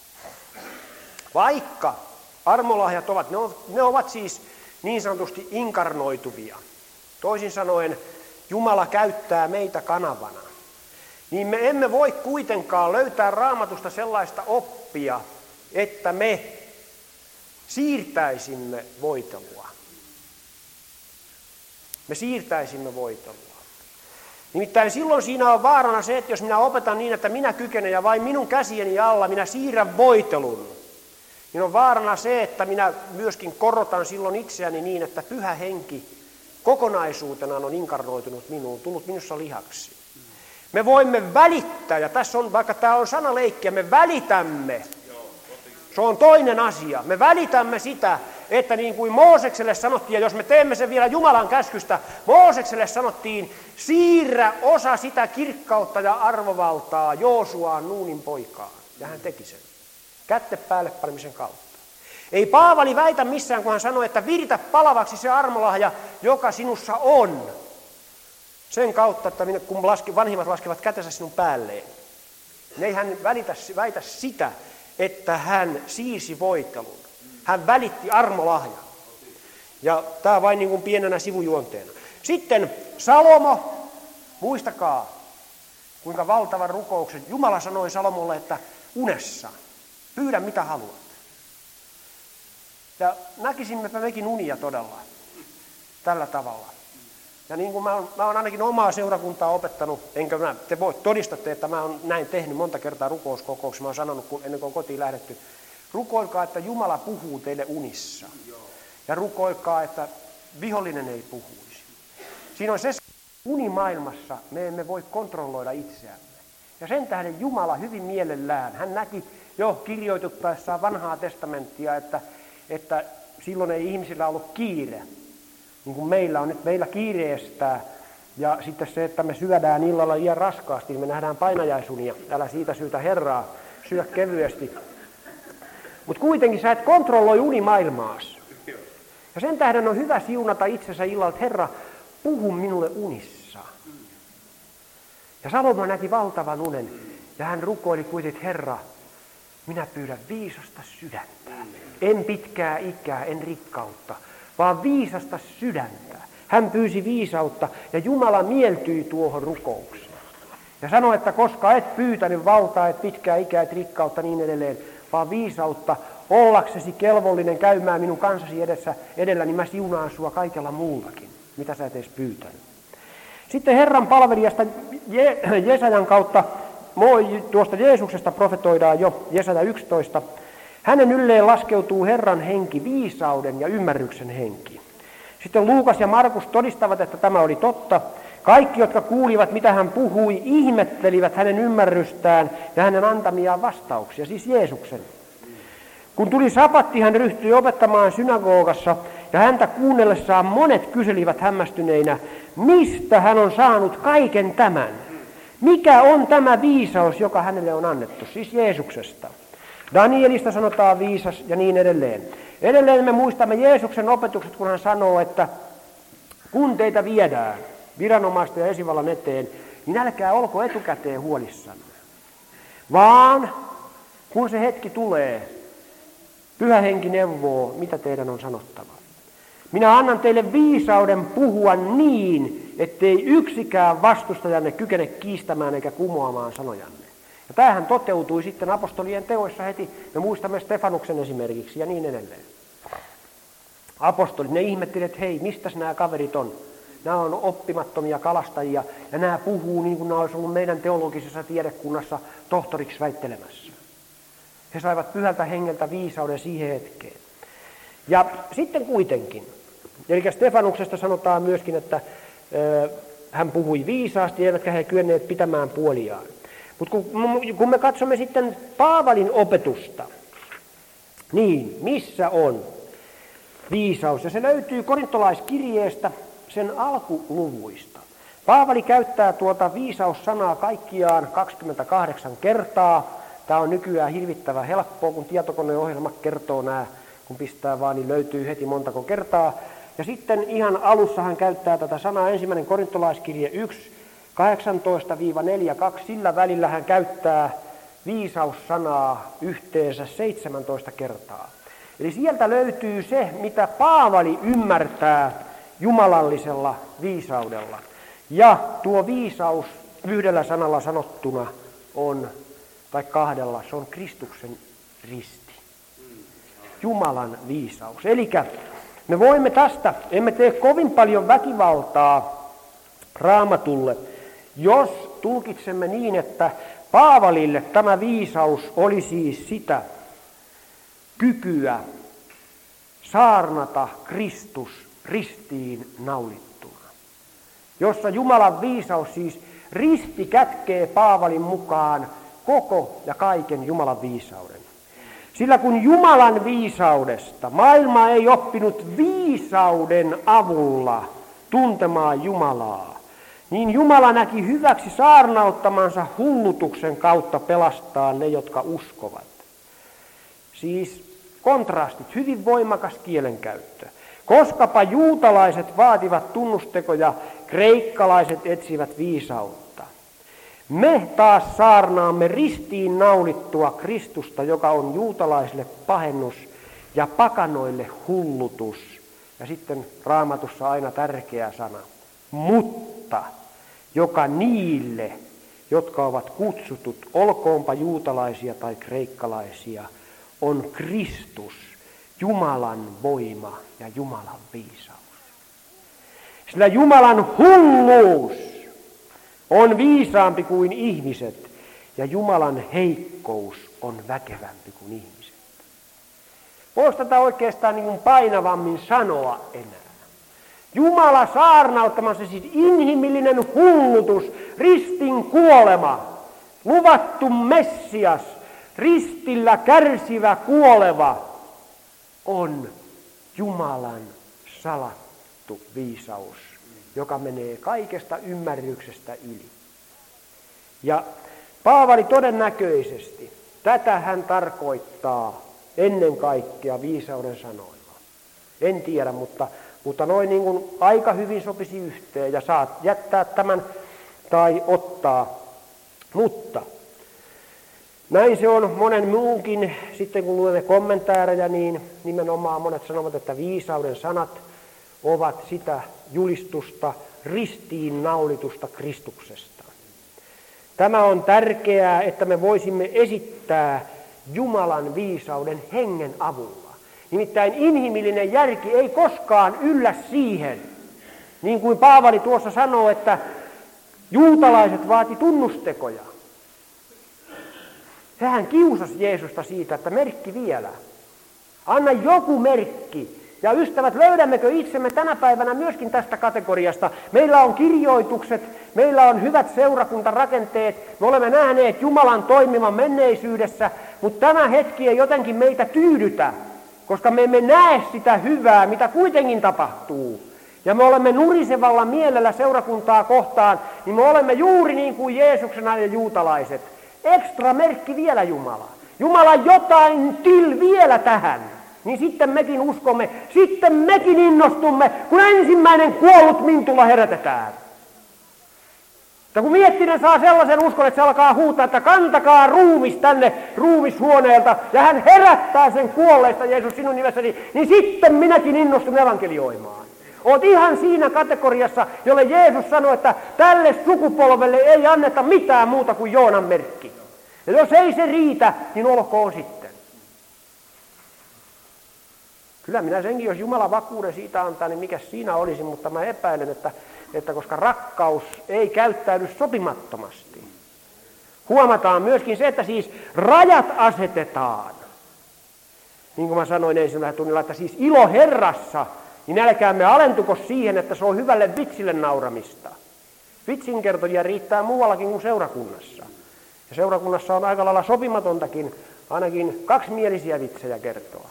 Vaikka armolahjat ovat, ne ovat, ne ovat siis niin sanotusti inkarnoituvia. Toisin sanoen, Jumala käyttää meitä kanavana. Niin me emme voi kuitenkaan löytää Raamatusta sellaista oppia, että me siirtäisimme voitelua. Me siirtäisimme voitelua. Nimittäin silloin siinä on vaarana se, että jos minä opetan niin, että minä kykenen ja vain minun käsieni alla minä siirrän voitelun, niin on vaarana se, että minä myöskin korotan silloin itseäni niin, että Pyhä Henki kokonaisuutenaan on inkarnoitunut minuun, tullut minussa lihaksi. Me voimme välittää, ja tässä on, vaikka tämä on sanaleikkiä, me välitämme. Se on toinen asia. Me välitämme sitä, että niin kuin Moosekselle sanottiin, ja jos me teemme sen vielä Jumalan käskystä, Moosekselle sanottiin, siirrä osa sitä kirkkautta ja arvovaltaa Joosuaan Nuunin poikaan. Ja hän teki sen. Kätte päälle panemisen kautta. Ei Paavali väitä missään, kun hän sanoi, että viritä palavaksi se armolahja, joka sinussa on. Sen kautta, että kun vanhimmat laskevat kätensä sinun päälleen. Ne ei hän välitä, väitä sitä, että hän siirsi voitelun. Hän välitti armolahjan. Ja tämä vain niin kuin pienenä sivujuonteena. Sitten Salomo, muistakaa, kuinka valtavan rukouksen. Jumala sanoi Salomolle, että unessa, pyydä mitä haluat. Ja näkisimmepä mekin unia todella tällä tavalla. Ja niin kuin mä oon, mä oon ainakin omaa seurakuntaa opettanut, enkä mä, te voit todistatte, että mä oon näin tehnyt monta kertaa rukouskokouksessa, mä oon sanonut, kun ennen kuin on kotiin lähdetty, rukoilkaa, että Jumala puhuu teille unissa. Ja rukoilkaa, että vihollinen ei puhuisi. Siinä on se, unimaailmassa me emme voi kontrolloida itseämme. Ja sen tähden Jumala hyvin mielellään, hän näki jo kirjoituttaessaan vanhaa testamenttia, että, että silloin ei ihmisillä ollut kiire. Niin kuin meillä on nyt, meillä kiireestää. Ja sitten se, että me syödään illalla liian raskaasti, niin me nähdään painajaisunia. Älä siitä syytä Herraa, syö kevyesti. Mutta kuitenkin sä et kontrolloi unimaailmaas. Ja sen tähden on hyvä siunata itsensä illalla, että Herra, puhu minulle unissa. Ja Salomo näki valtavan unen. Ja hän rukoili kuitenkin, että Herra, minä pyydän viisasta sydäntä. En pitkää ikää, en rikkautta, vaan viisasta sydäntä. Hän pyysi viisautta ja Jumala mieltyi tuohon rukoukseen. Ja sanoi, että koska et pyytänyt valtaa, et pitkää ikää, et rikkautta niin edelleen, vaan viisautta ollaksesi kelvollinen käymään minun kansasi edessä, edellä, niin mä siunaan sua kaikella muullakin, mitä sä et edes pyytänyt. Sitten Herran palvelijasta Je- Jesajan kautta, tuosta Jeesuksesta profetoidaan jo, Jesaja yksitoista. Hänen ylleen laskeutuu Herran henki, viisauden ja ymmärryksen henki. Sitten Luukas ja Markus todistavat, että tämä oli totta. Kaikki, jotka kuulivat, mitä hän puhui, ihmettelivät hänen ymmärrystään ja hänen antamiaan vastauksia, siis Jeesuksen. Kun tuli sapatti, hän ryhtyi opettamaan synagogassa, ja häntä kuunnellessaan monet kyselivät hämmästyneinä, mistä hän on saanut kaiken tämän? Mikä on tämä viisaus, joka hänelle on annettu, siis Jeesuksesta? Danielista sanotaan viisas ja niin edelleen. Edelleen me muistamme Jeesuksen opetukset, kun hän sanoo, että kun teitä viedään viranomaisten ja esivallan eteen, niin älkää olko etukäteen huolissanne. Vaan kun se hetki tulee, Pyhä Henki neuvoo, mitä teidän on sanottava. Minä annan teille viisauden puhua niin, ettei yksikään vastustajanne kykene kiistämään eikä kumoamaan sanojanne. Ja tämähän toteutui sitten apostolien teoissa heti. Me muistamme Stefanuksen esimerkiksi ja niin edelleen. Apostolit, ne ihmettelivät, että hei, mistäs nämä kaverit on? Nämä on oppimattomia kalastajia ja nämä puhuu niin kuin nämä olisi ollut meidän teologisessa tiedekunnassa tohtoriksi väittelemässä. He saivat Pyhältä Hengeltä viisauden siihen hetkeen. Ja sitten kuitenkin, eli Stefanuksesta sanotaan myöskin, että ö, hän puhui viisaasti, eivätkä he kyenneet pitämään puoliaan. Mutta kun, kun me katsomme sitten Paavalin opetusta, niin missä on viisaus? Ja se löytyy korintolaiskirjeestä sen alkuluvuista. Paavali käyttää tuota viisaussanaa kaikkiaan kaksikymmentäkahdeksan kertaa. Tämä on nykyään hirvittävän helppoa, kun tietokoneohjelma kertoo nämä, kun pistää vaan, niin löytyy heti montako kertaa. Ja sitten ihan alussa hän käyttää tätä sanaa, ensimmäinen korintolaiskirje yksi, kahdeksantoista neljäkymmentäkaksi, sillä välillä hän käyttää viisaussanaa yhteensä seitsemäntoista kertaa. Eli sieltä löytyy se, mitä Paavali ymmärtää jumalallisella viisaudella. Ja tuo viisaus yhdellä sanalla sanottuna on, tai kahdella, se on Kristuksen risti. Jumalan viisaus. Eli me voimme tästä, emme tee kovin paljon väkivaltaa Raamatulle, jos tulkitsemme niin, että Paavalille tämä viisaus oli siis sitä kykyä saarnata Kristus ristiin naulittuna. Jossa Jumalan viisaus siis risti kätkee Paavalin mukaan koko ja kaiken Jumalan viisauden. Sillä kun Jumalan viisaudesta maailma ei oppinut viisauden avulla tuntemaan Jumalaa, niin Jumala näki hyväksi saarnauttamansa hullutuksen kautta pelastaa ne, jotka uskovat. Siis kontrastit, hyvin voimakas kielenkäyttö. Koskapa juutalaiset vaativat tunnustekoja, kreikkalaiset etsivät viisautta. Me taas saarnaamme ristiin naulittua Kristusta, joka on juutalaisille pahennus ja pakanoille hullutus. Ja sitten Raamatussa aina tärkeä sana, mutta joka niille, jotka ovat kutsutut, olkoonpa juutalaisia tai kreikkalaisia, on Kristus, Jumalan voima ja Jumalan viisaus. Sillä Jumalan hulluus on viisaampi kuin ihmiset, ja Jumalan heikkous on väkevämpi kuin ihmiset. Voisi tätä oikeastaan niin kuin painavammin sanoa enää. Jumala saarnauttamassa, siis inhimillinen hullutus, ristin kuolema, luvattu Messias, ristillä kärsivä kuoleva, on Jumalan salattu viisaus, joka menee kaikesta ymmärryksestä yli. Ja Paavali todennäköisesti, tätä hän tarkoittaa ennen kaikkea viisauden sanoilla. En tiedä, mutta, mutta noin niin kuin aika hyvin sopisi yhteen ja saat jättää tämän tai ottaa. Mutta näin se on monen muunkin, sitten kun luemme kommentaareja, niin nimenomaan monet sanovat, että viisauden sanat ovat sitä julistusta, ristiin naulitusta Kristuksesta. Tämä on tärkeää, että me voisimme esittää Jumalan viisauden hengen avulla. Nimittäin inhimillinen järki ei koskaan yllä siihen, niin kuin Paavali tuossa sanoo, että juutalaiset vaati tunnustekoja. Hehän kiusasi Jeesusta siitä, että merkki vielä. Anna joku merkki. Ja ystävät, löydämmekö itsemme tänä päivänä myöskin tästä kategoriasta? Meillä on kirjoitukset, meillä on hyvät seurakuntarakenteet, me olemme nähneet Jumalan toimivan menneisyydessä, mutta tämä hetki ei jotenkin meitä tyydytä, koska me emme näe sitä hyvää, mitä kuitenkin tapahtuu. Ja me olemme nurisevalla mielellä seurakuntaa kohtaan, niin me olemme juuri niin kuin Jeesuksena ja juutalaiset. Ekstra merkki vielä Jumala. Jumala jotain til vielä tähän. Niin sitten mekin uskomme, sitten mekin innostumme, kun ensimmäinen kuollut Mintula herätetään. Ja kun Miettinen saa sellaisen uskon, että se alkaa huutaa, että kantakaa ruumis tänne ruumishuoneelta, ja hän herättää sen kuolleista, Jeesus, sinun nimessäsi, niin sitten minäkin innostun evankelioimaan. Oot ihan siinä kategoriassa, jolle Jeesus sanoi, että tälle sukupolvelle ei anneta mitään muuta kuin Joonan merkki. Ja jos ei se riitä, niin olkoon sitten. Kyllä minä senkin, jos Jumala vakuuden siitä antaa, niin mikä siinä olisi, mutta mä epäilen, että, että koska rakkaus ei käyttäydy sopimattomasti. Huomataan myöskin se, että siis rajat asetetaan. Niin kuin mä sanoin ensimmäisellä tunnilla, että siis ilo Herrassa, niin älkäämme alentuko siihen, että se on hyvälle vitsille nauramista. Vitsinkertojia riittää muuallakin kuin seurakunnassa. Ja seurakunnassa on aika lailla sopimatontakin, ainakin kaksimielisiä vitsejä kertoa.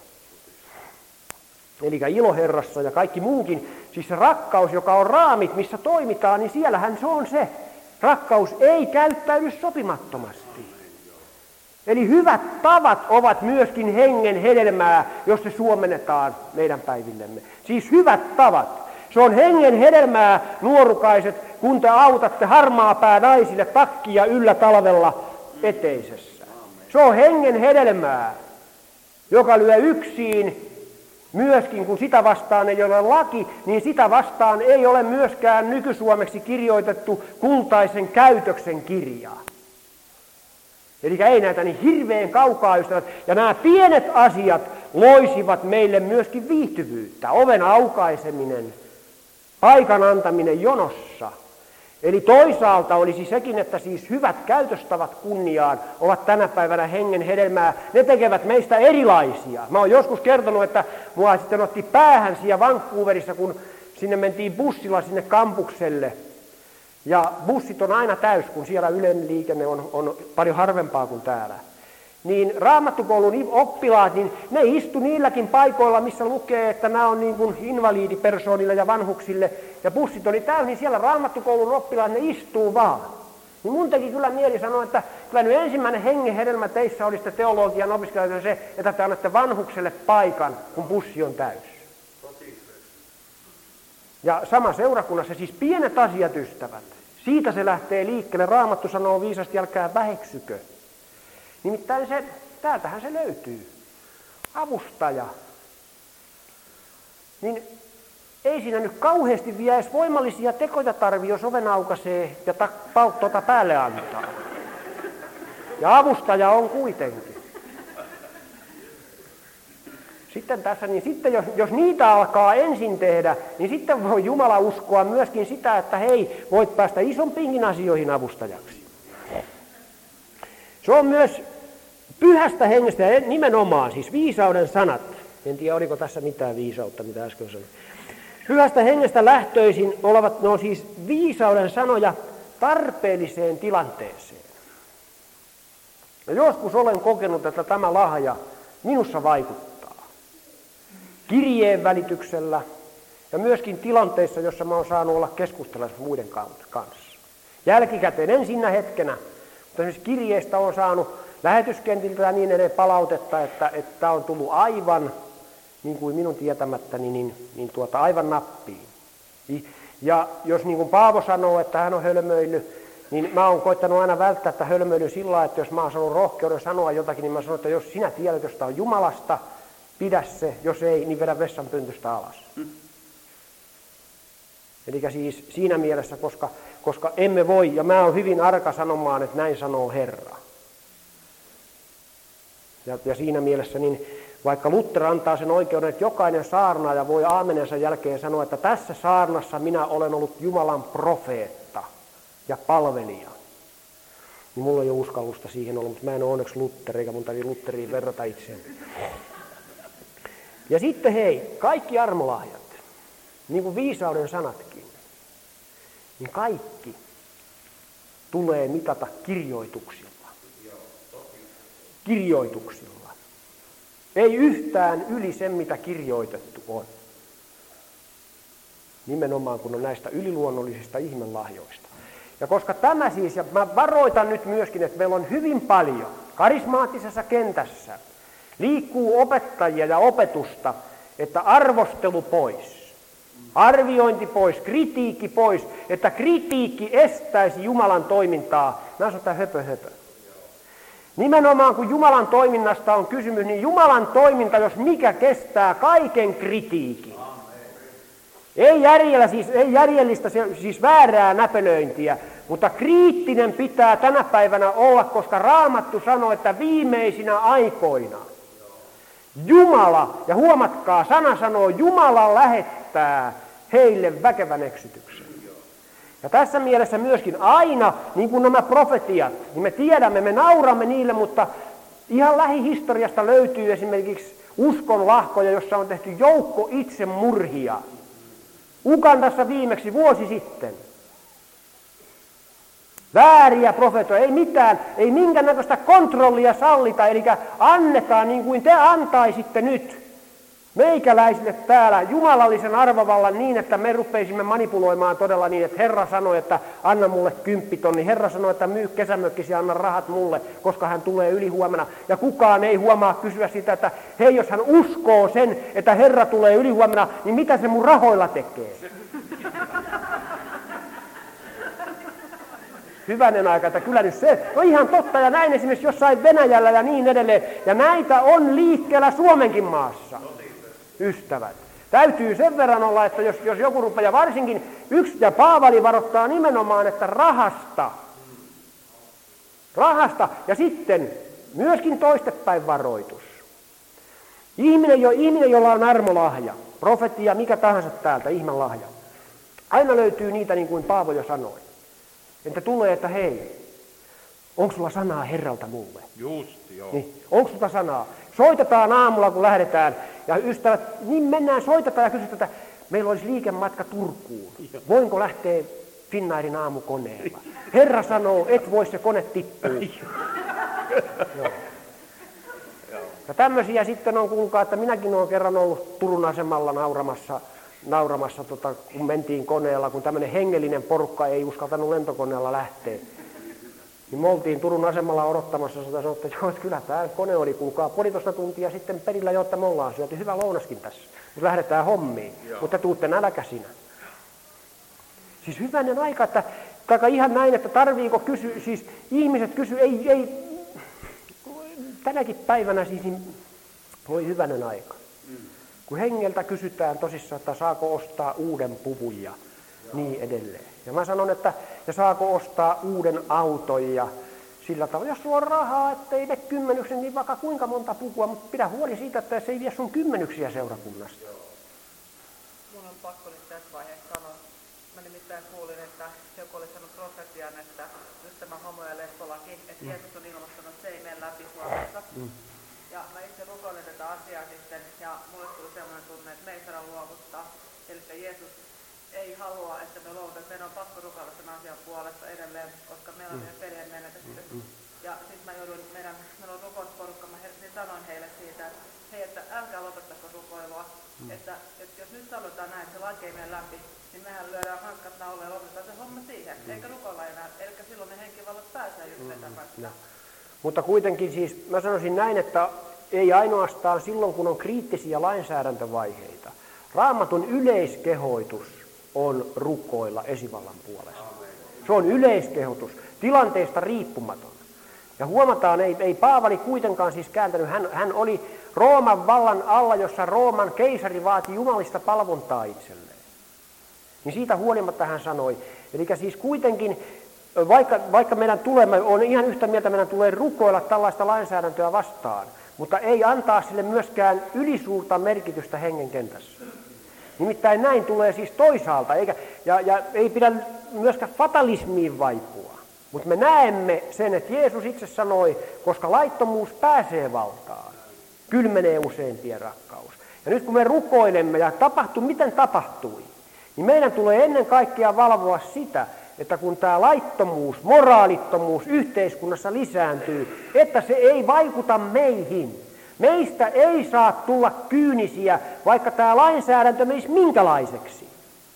Eli ilo Herrassa ja kaikki muukin, siis se rakkaus, joka on raamit, missä toimitaan, niin siellähän se on se. Rakkaus ei käyttäydy sopimattomasti. Eli hyvät tavat ovat myöskin hengen hedelmää, jos se suomennetaan meidän päivillemme. Siis hyvät tavat. Se on hengen hedelmää, nuorukaiset, kun te autatte harmaapää naisille takkia yllä talvella eteisessä. Se on hengen hedelmää, joka lyö yksin. Myöskin kun sitä vastaan ei ole laki, niin sitä vastaan ei ole myöskään nykysuomeksi kirjoitettu kultaisen käytöksen kirjaa. Eli ei näitä niin hirveän kaukaa ystävät. Ja nämä pienet asiat loisivat meille myöskin viihtyvyyttä. Oven aukaiseminen, paikan antaminen jonossa. Eli toisaalta olisi sekin, että siis hyvät käytöstavat kunniaan ovat tänä päivänä hengen hedelmää. Ne tekevät meistä erilaisia. Mä oon joskus kertonut, että mua sitten otti päähän siellä Vancouverissa, kun sinne mentiin bussilla sinne kampukselle. Ja bussit on aina täys, kun siellä yleinen liikenne on, on paljon harvempaa kuin täällä. Niin raamattukoulun oppilaat, niin ne istu niilläkin paikoilla, missä lukee, että nämä on niin kuin invaliidipersoonille ja vanhuksille. Ja bussit oli täynnä, niin siellä raamattukoulun oppilaat, ne istuu vaan. Niin mun teki kyllä mieli sanoa, että kyllä nyt ensimmäinen hengen hedelmä teissä olisi teologian opiskelijoita se, että te annatte vanhukselle paikan, kun bussi on täys. Ja sama seurakunnassa, siis pienet asiat ystävät. Siitä se lähtee liikkeelle. Raamattu sanoo viisasti, älkää väheksykö. Nimittäin se, täältähän se löytyy. Avustaja. Niin ei siinä nyt kauheasti vielä edes voimallisia tekoja tarvitse, jos oven aukaisee ja ta, tuota päälle antaa. Ja avustaja on kuitenkin. Sitten tässä, niin sitten jos, jos niitä alkaa ensin tehdä, niin sitten voi Jumala uskoa myöskin sitä, että hei, voit päästä isompiinkin asioihin avustajaksi. Se on myös pyhästä hengestä ja nimenomaan, siis viisauden sanat. En tiedä, oliko tässä mitään viisautta, mitä äsken sanoin. Pyhästä hengestä lähtöisin olevat, no siis viisauden sanoja tarpeelliseen tilanteeseen. Ja joskus olen kokenut, että tämä lahja minussa vaikuttaa. Kirjeen välityksellä ja myöskin tilanteissa, jossa mä oon saanut olla keskustelussa muiden kanssa. Jälkikäteen, en siinä hetkenä, mutta esimerkiksi kirjeestä on saanut lähetyskentiltä ja niin edelleen palautetta, että tämä on tullut aivan, niin kuin minun tietämättäni, niin, niin tuota, aivan nappiin. Ja jos niin kuin Paavo sanoo, että hän on hölmöillyt, niin mä oon koittanut aina välttää että hölmöily sillä lailla, että jos mä oon saanut rohkeuden sanoa jotakin, niin mä sanon, että jos sinä tiedät, jos tämä on Jumalasta, pidä se, jos ei, niin vedä vessanpöntöstä alas. Mm. Eli siis siinä mielessä, koska, koska emme voi, ja mä oon hyvin arka sanomaan, että näin sanoo Herra. Ja, ja siinä mielessä, niin vaikka Luther antaa sen oikeuden, että jokainen saarnaaja voi aamenensa jälkeen sanoa, että tässä saarnassa minä olen ollut Jumalan profeetta ja palvelija. Niin mulla ei ole uskallusta siihen ollut, mutta mä en ole onneksi Luther, eikä mun tarvitse Lutheriin verrata itseäni. Ja sitten hei, kaikki armolahjat, niin kuin viisauden sanatkin, niin kaikki tulee mitata kirjoituksilla. Kirjoituksilla. Ei yhtään yli sen, mitä kirjoitettu on. Nimenomaan kun on näistä yliluonnollisista ihmelahjoista. Ja koska tämä siis, ja mä varoitan nyt myöskin, että meillä on hyvin paljon karismaattisessa kentässä liikkuu opettajia ja opetusta, että arvostelu pois, arviointi pois, kritiikki pois, että kritiikki estäisi Jumalan toimintaa. Mä sanon, että höpö höpö. Nimenomaan kun Jumalan toiminnasta on kysymys, niin Jumalan toiminta, jos mikä, kestää kaiken kritiikin. Ei, järjellä, siis, ei järjellistä, siis väärää näpelöintiä, mutta kriittinen pitää tänä päivänä olla, koska Raamattu sanoo, että viimeisinä aikoina Jumala, ja huomatkaa, sana sanoo, Jumala lähettää heille väkevän eksytyksen. Ja tässä mielessä myöskin aina, niin kuin nämä profetiat, niin me tiedämme, me nauramme niille, mutta ihan lähihistoriasta löytyy esimerkiksi uskonlahkoja, jossa on tehty joukko itsemurhia. Ugandassa viimeksi vuosi sitten. Vääriä profetoja, ei mitään, ei minkäännäköistä kontrollia sallita, eli annetaan niin kuin te antaisitte nyt meikäläisille täällä jumalallisen arvovallan niin, että me rupeisimme manipuloimaan todella niin, että Herra sanoi, että anna mulle kymppitonni. Herra sanoi, että myy kesämökkisi ja anna rahat mulle, koska hän tulee ylihuomenna. Ja kukaan ei huomaa kysyä sitä, että hei, jos hän uskoo sen, että Herra tulee ylihuomenna, niin mitä se mun rahoilla tekee? Hyvänen aika, että kyllä nyt se on ihan totta, ja näin esimerkiksi jossain Venäjällä ja niin edelleen. Ja näitä on liikkeellä Suomenkin maassa, ystävät. Täytyy sen verran olla, että jos, jos joku rupeaa, varsinkin yksi, ja Paavali varoittaa nimenomaan, että rahasta, rahasta, ja sitten myöskin toistepäin varoitus. Ihminen, jo, ihminen jolla on armolahja, profetia, mikä tahansa täältä, ihmelahja, aina löytyy niitä niin kuin Paavo jo sanoi. Että tulee, että hei, onko sulla sanaa Herralta mulle? Just, joo. Niin, onko sulla sanaa? Soitetaan aamulla, kun lähdetään, ja ystävät, niin mennään, soitetaan ja kysytään, että meillä olisi liikematka Turkuun. Voinko lähteä Finnairin aamukoneella? Herra sanoo, et voi, se kone tippuu. Joo. Ja tämmöisiä sitten on, kuulkaa, että minäkin olen kerran ollut Turun asemalla nauramassa, nauramassa tota, kun mentiin koneella, kun tämmöinen hengellinen porukka ei uskaltanut lentokoneella lähteä. Niin me oltiin Turun asemalla odottamassa, ja sanottiin, että joo, että kyllä tämä kone oli, kuulkaa, puolitoista tuntia sitten perillä jo, että me ollaan syöty hyvä lounaskin tässä. Nyt lähdetään hommiin, joo. Mutta tuutte nälkäisinä. Siis hyvänen aika, että taka ihan näin, että tarviiko kysyä, siis ihmiset kysyy, ei, ei, tänäkin päivänä siis, niin voi hyvänen aika. Kun hengeltä kysytään tosissaan, että saako ostaa uuden puvun ja niin edelleen. Ja mä sanon, että ja saako ostaa uuden auton ja sillä tavalla, jos sulla on rahaa, ettei ne kymmenyksen, niin vaikka kuinka monta pukua, mutta pidä huoli siitä, että se ei vie sun kymmenyksiä seurakunnasta. Mun on pakko nyt tässä vaiheessa sanoa. Mä nimittäin kuulin, että joku oli sanonut profetian, että just tämä homo- ja lesbolaki, että Jeesus on ilmoittanut, että se ei mene läpi Suomessa. Mm. Ja mä itse rukoilin tätä asiaa sitten, ja mulle tuli sellainen tunne, että me ei saada luovuttaa. Eli Jeesus ei halua, että me luovutaan. Meidän on pakko rukoilla sen asian puolesta edelleen, koska meillä on meidän perheen menetetty. Ja sitten mä joudun, meidän, meillä on rukousporukka, mä niin sanoin heille siitä, että hei, että älkää lopettako rukoilua. Mm. Että, että jos nyt sanotaan näin, että se laki ei mene läpi, niin mehän lyödään hanskat nauleen ja lopetetaan se homma siihen. Mm. Eikä rukoilla enää, eli silloin ne henkivallat pääsee just vetämään sitä. Mutta kuitenkin siis, mä sanoisin näin, että ei ainoastaan silloin, kun on kriittisiä lainsäädäntövaiheita. Raamatun yleiskehoitus on rukoilla esivallan puolesta. Se on yleiskehotus, tilanteesta riippumaton. Ja huomataan, ei, ei Paavali kuitenkaan siis kääntänyt, hän, hän oli Rooman vallan alla, jossa Rooman keisari vaati jumalista palvontaa itselleen. Niin siitä huolimatta hän sanoi, eli siis kuitenkin, vaikka, vaikka meidän tulee, on ihan yhtä mieltä, meidän tulee rukoilla tällaista lainsäädäntöä vastaan, mutta ei antaa sille myöskään ylisuurta merkitystä hengen kentässä. Nimittäin näin tulee siis toisaalta, eikä, ja, ja ei pidä myöskään fatalismiin vaipua. Mutta me näemme sen, että Jeesus itse sanoi, koska laittomuus pääsee valtaan, kylmenee useimpien rakkaus. Ja nyt kun me rukoilemme ja tapahtuu, miten tapahtui, niin meidän tulee ennen kaikkea valvoa sitä, että kun tämä laittomuus, moraalittomuus yhteiskunnassa lisääntyy, että se ei vaikuta meihin. Meistä ei saa tulla kyynisiä, vaikka tämä lainsäädäntö menisi minkälaiseksi.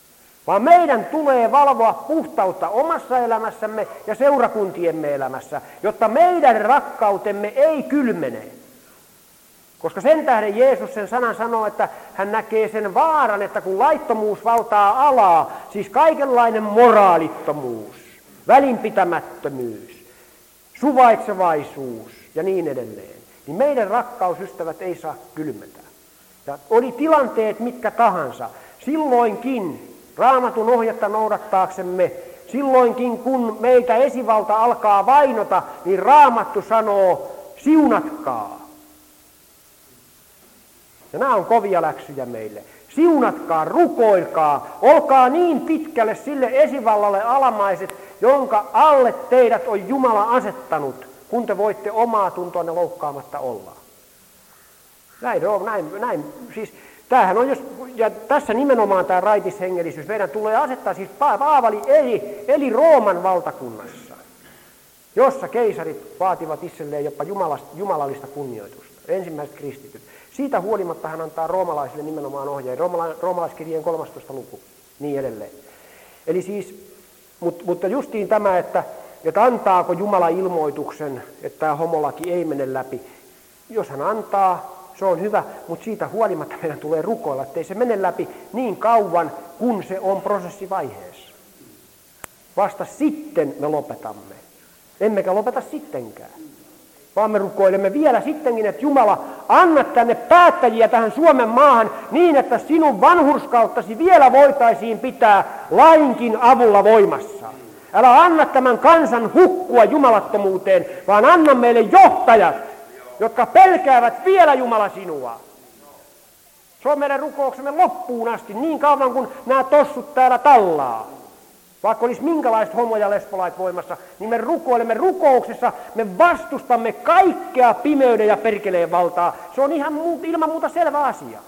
Vaan meidän tulee valvoa puhtautta omassa elämässämme ja seurakuntiemme elämässä, jotta meidän rakkautemme ei kylmene. Koska sen tähden Jeesus sen sanan sanoo, että hän näkee sen vaaran, että kun laittomuus valtaa alaa, siis kaikenlainen moraalittomuus, välinpitämättömyys, suvaitsevaisuus ja niin edelleen, niin meidän rakkausystävät ei saa kylmetä. Ja oli tilanteet mitkä tahansa, silloinkin Raamatun ohjetta noudattaaksemme, silloinkin kun meitä esivalta alkaa vainota, niin Raamattu sanoo, siunatkaa. Ja nämä on kovia läksyjä meille. Siunatkaa, rukoilkaa, olkaa niin pitkälle sille esivallalle alamaiset, jonka alle teidät on Jumala asettanut, kun te voitte omaa tuntoanne loukkaamatta olla. Näin on, näin, näin. Siis, tämähän on, jos, ja tässä nimenomaan tämä raitishengellisyys, meidän tulee asettaa, siis Paavali eli, eli Rooman valtakunnassa, jossa keisarit vaativat itselleen jopa jumalallista kunnioitusta, ensimmäiset kristityt. Siitä huolimatta hän antaa roomalaisille nimenomaan ohjeen, Roomala, roomalaiskirjeen kolmastoista luku, niin edelleen. Eli siis, mutta, mutta justiin tämä, että, että antaako Jumala ilmoituksen, että tämä homolaki ei mene läpi. Jos hän antaa, se on hyvä, mutta siitä huolimatta meidän tulee rukoilla, ettei se mene läpi niin kauan, kun se on prosessivaiheessa. Vasta sitten me lopetamme. Emmekä lopeta sittenkään. Vaan me rukoilemme vielä sittenkin, että Jumala, anna tänne päättäjiä tähän Suomen maahan niin, että sinun vanhurskauttasi vielä voitaisiin pitää lainkin avulla voimassa. Älä anna tämän kansan hukkua jumalattomuuteen, vaan anna meille johtajat, jotka pelkäävät vielä Jumala sinua. Se on meidän rukouksemme loppuun asti, niin kauan kuin nämä tossut täällä tallaa. Vaikka olisi minkälaiset homo- ja lesbolait voimassa, niin me rukoilemme rukouksessa, me vastustamme kaikkea pimeyden ja perkeleen valtaa. Se on ihan muuta, ilman muuta selvä asia.